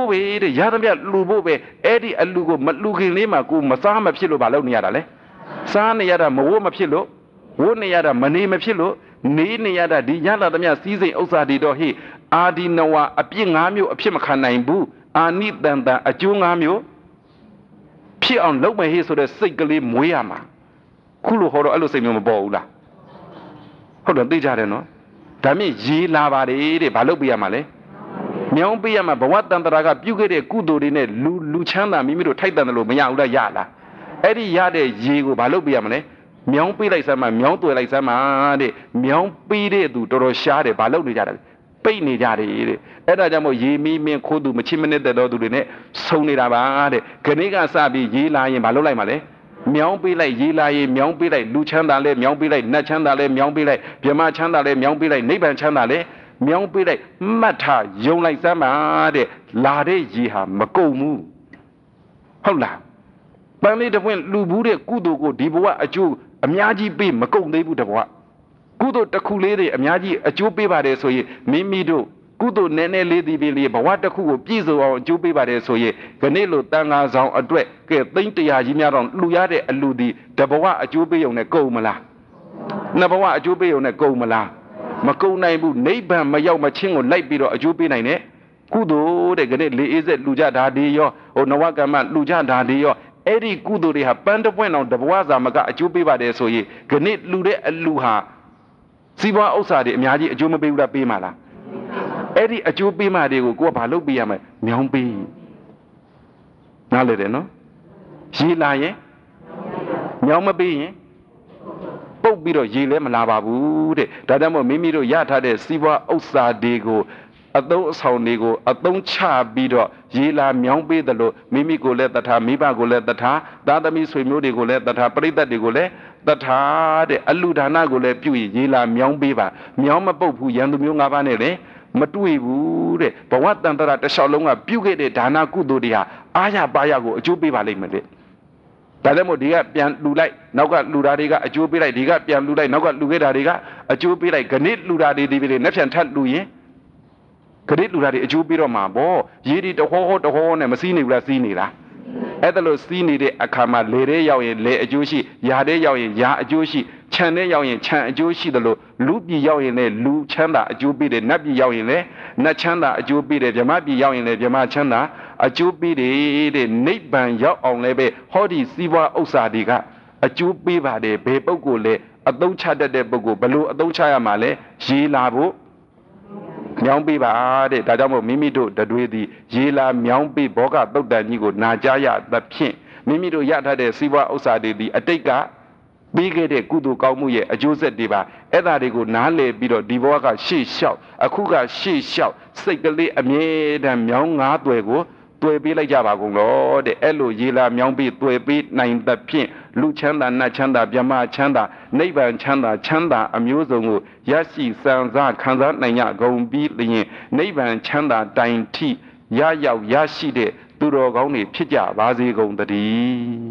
ဖို့ပဲတဲ့ရသမျှလူဖို့ပဲအဲ့ဒီအလူကိုမလူခင်လေးမှာကိုမစားမဖြစ်လို့ဘာလုပ်နေရတာလဲစားနေရတာမဝတ်မဖြစ်လို့ဝတ်နေရတာမနေမဖြစ်လို့နေနေရတာဒီရလာသမျှစီးစိမ်ဥစ္စာတွေတော့ဟိအာဒီနဝအပြစ်၅မျိုးအဖြစ်မခံနိုင်ဘူးအာနိတန်တန်အကျိုး၅မျိုးဖြစ်အောင်လုပ်မယ်ဟိဆိုတဲ့စိတ်ကလေးမွေးရမှာခုလိုဟောတော့အဲ့လိုစိတ်မျိုးမပေါ်ဘူးလားဟုတ်တယ်သိကြတယ်နော်ဒါမြင့်ရေးလာပါတယ်တဲ့ဘာလုပ်ပြရမှာလဲမြောင်းပြရမှာဘဝတန်တရာကပြုခဲ့တဲ့ကုသိုလ်တွေနဲ့လူချမ်းသာမိမိတို့ထိုက်တန်တယ်လို့မရဘူးလားရလားအဲ့ဒီရတဲ့ရေကိုဘာလုပ်ပြရမလဲမြောင်းပေးလိုက်စမ်းမှာမြောင်းတွေ့လိုက်စမ်းမှာတဲ့မြောင်းပေးတဲ့သူတော်တော်ရှားတယ်ဘာလုပ်နေကြတာလဲပိတ်နေကြတယ်တဲ့အဲ့ဒါကြောင့်မို့ရေမီးမင်းခိုးသူမချစ်မနစ်တဲ့တော်သူတွေနဲ့ဆုံနေတာပါတဲ့ခဏိကစပြီးရေးလာရင်ဘာလုပ်လိုက်မှာလဲမြောင်းပေးလိုက်ရေးလာရင်မြောင်းပေးလိုက်လူချမ်းသာလဲမြောင်းပေးလိုက်နတ်ချမ်းသာလဲမြောင်းပေးလိုက်ဗြဟ္မချမ်းသာလဲမြောင်းပေးလိုက်နိဗ္ဗာန်ချမ်းသာလဲမြောင်းပေးလိုက်မှတ်ထားယုံလိုက်စမ်းပါတဲ့လာတဲ့ရေဟာမကုန်ဘူးဟုတ်လားပန်းလေးတစ်ပွင့်လူဘူးတဲ့ကုသိုလ်ကိုဒီဘဝအကျိုးအများကြီးပေးမကုန်သေးဘူးတဘဝကုသိုလ်တစ်ခုလေးတွေအများကြီးအကျိုးပေးပါတယ်ဆိုရင်မိမိတို့ကုသိုလ်နည်းနည်းလေးဒီပြီလေးဘဝတစ်ခုကိုပြည့်စုံအောင်အကျိုးပေးပါတယ်ဆိုရင်ခဏလိုတန်ခါဆောင်အတွက်ကဲသိန်း100ကြီးများတော့လှူရတဲ့အလှူဒီတဘဝအကျိုးပေးုံနဲ့ကုန်မလားနှစ်ဘဝအကျိုးပေးုံနဲ့ကုန်မလားမကုန်နိုင်ဘူးနိဗ္ဗာန်မရောက်မချင်းကိုလိုက်ပြီးတော့အကျိုးပေးနိုင်တဲ့ကုသိုလ်တဲ့ခဏလေးအေးဆက်လှူကြတာဒီရောဟိုနဝကမ္မလှူကြတာဒီရောအဲ့ဒီကုသိုလ်တွေဟာပန်းတစ်ပွင့်အောင်တဘဝစာမကအကျိုးပေးပါတယ်ဆိုရင်ခဏလှူတဲ့အလှူဟာစီးပွားဥစ္စာတွေအများကြီးအကျိုးမပေးဘူးလားပေးမှာလားအဲ့ဒီအကျိုးပေးမှတွေကိုကိုကဘာလုပ်ပေးရမလဲမြောင်းပေးနားလေတယ်နော်ရေလာရင်မြောင်းမပေးရင်ပုတ်ပြီးတော့ရေလည်းမလာပါဘူးတဲ့ဒါကြောင့်မို့မိမိတို့ရထားတဲ့စီးပွားဥစ္စာတွေကိုအသုံးအဆောင်တွေကိုအသုံးချပြီးတော့ရေလာမြောင်းပေးတယ်လို့မိမိကိုလည်းတထာမိဘကိုလည်းတထာသားသမီးဆွေမျိုးတွေကိုလည်းတထာပရိသတ်တွေကိုလည်းတထာတဲ့အလူဒါနကိုလည်းပြုရေလာမြောင်းပေးပါမြောင်းမပုတ်ဘူးရန်သူမျိုး၅ပါးနဲ့လေမတွေ့ဘူးတဲ့ဘဝတန်တရာတစ်လျှောက်လုံးကပြုခဲ့တဲ့ဒါနကုသိုလ်တွေဟာအာရပါရကိုအကျိုးပေးပါလိမ့်မယ်လေဒါလည်းမို့ဒီကပြန်လှူလိုက်နောက်ကလှူတာတွေကအကျိုးပေးလိုက်ဒီကပြန်လှူလိုက်နောက်ကလှူခဲ့တာတွေကအကျိုးပေးလိုက်ခဏလှူတာတွေဒီပြီလေနှစ်ပြန်ထပ်လှူရင်ခဏလှူတာတွေအကျိုးပေးတော့မှာပေါ့ရေဒီတဟောတဟောနဲ့မစီးနေဘူးလားစီးနေလားအဲ့ဒါလို့စီးနေတဲ့အခါမှာလေတဲ့ရောက်ရင်လေအကျိုးရှိယာတဲ့ရောက်ရင်ယာအကျိုးရှိခြံတဲ့ရောက်ရင်ခြံအကျိုးရှိတယ်လို့လူပြည်ရောက်ရင်လည်းလူချမ်းသာအကျိုးပေးတယ်နတ်ပြည်ရောက်ရင်လည်းနတ်ချမ်းသာအကျိုးပေးတယ်ဗြဟ္မပြည်ရောက်ရင်လည်းဗြဟ္မချမ်းသာအကျိုးပေးတယ်တဲ့နိဗ္ဗာန်ရောက်အောင်လည်းပဲဟောဒီစီးပွားဥစ္စာတွေကအကျိုးပေးပါတယ်ဘယ်ပုဂ္ဂိုလ်လဲအသုံးချတတ်တဲ့ပုဂ္ဂိုလ်ဘလို့အသုံးချရမှာလဲရေးလာဖို့မြောင်းပေးပါတဲ့ဒါကြောင့်မို့မိမိတို့တွေသည်ရေလာမြောင်းပေးဘောဂတုတ်တန်ကြီးကိုနာကြားရသဖြင့်မိမိတို့ရထားတဲ့စီးပွားဥစ္စာတွေသည်အတိတ်ကပြီးခဲ့တဲ့ကုသိုလ်ကောင်းမှုရဲ့အကျိုးဆက်တွေပါအဲ့ဒါတွေကိုနားလည်ပြီးတော့ဒီဘဝကရှေ့လျှောက်အခုကရှေ့လျှောက်စိတ်ကလေးအမြဲတမ်းမြောင်း၅သွယ်ကိုတွေ့ပေးလိုက်ကြပါကုန်တော့တဲ့အဲ့လိုရေလာမြောင်းပြီးတွေ့ပေးနိုင်သဖြင့်လူချမ်းသာနတ်ချမ်းသာဗြဟ္မချမ်းသာနိဗ္ဗာန်ချမ်းသာအမျိုးစုံကိုရရှိစံစားခံစားနိုင်ကြကုန်ပြီးလျင်နိဗ္ဗာန်ချမ်းသာတိုင်ထိရရောက်ရရှိတဲ့သူတော်ကောင်းတွေဖြစ်ကြပါစေကုန်သတည်း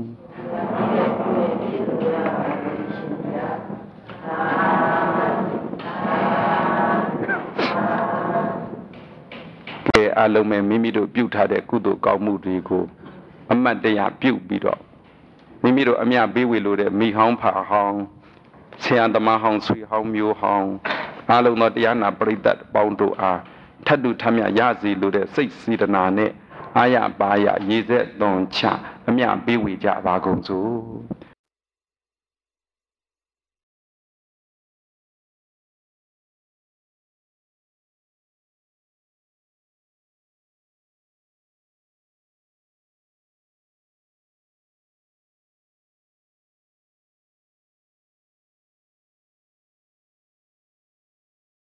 အလုံးမဲ့မိမိတို့ပြုထားတဲ့ကုသိုလ်ကောင်းမှုတွေကိုအမတ်တရားပြုပြီးတော့မိမိတို့အမြပေးဝေလို့တဲ့မိဟောင်းဖာဟောင်းဆရာသမားဟောင်းဆွေဟောင်းမျိုးဟောင်းအလုံးသောတရားနာပရိသတ်ပေါင်းတို့အားထပ်တူထမြရစီလို့တဲ့စိတ်စေတနာနဲ့အာရပါရရေဆက်သွန်ချအမြပေးဝေကြပါကုန်စို့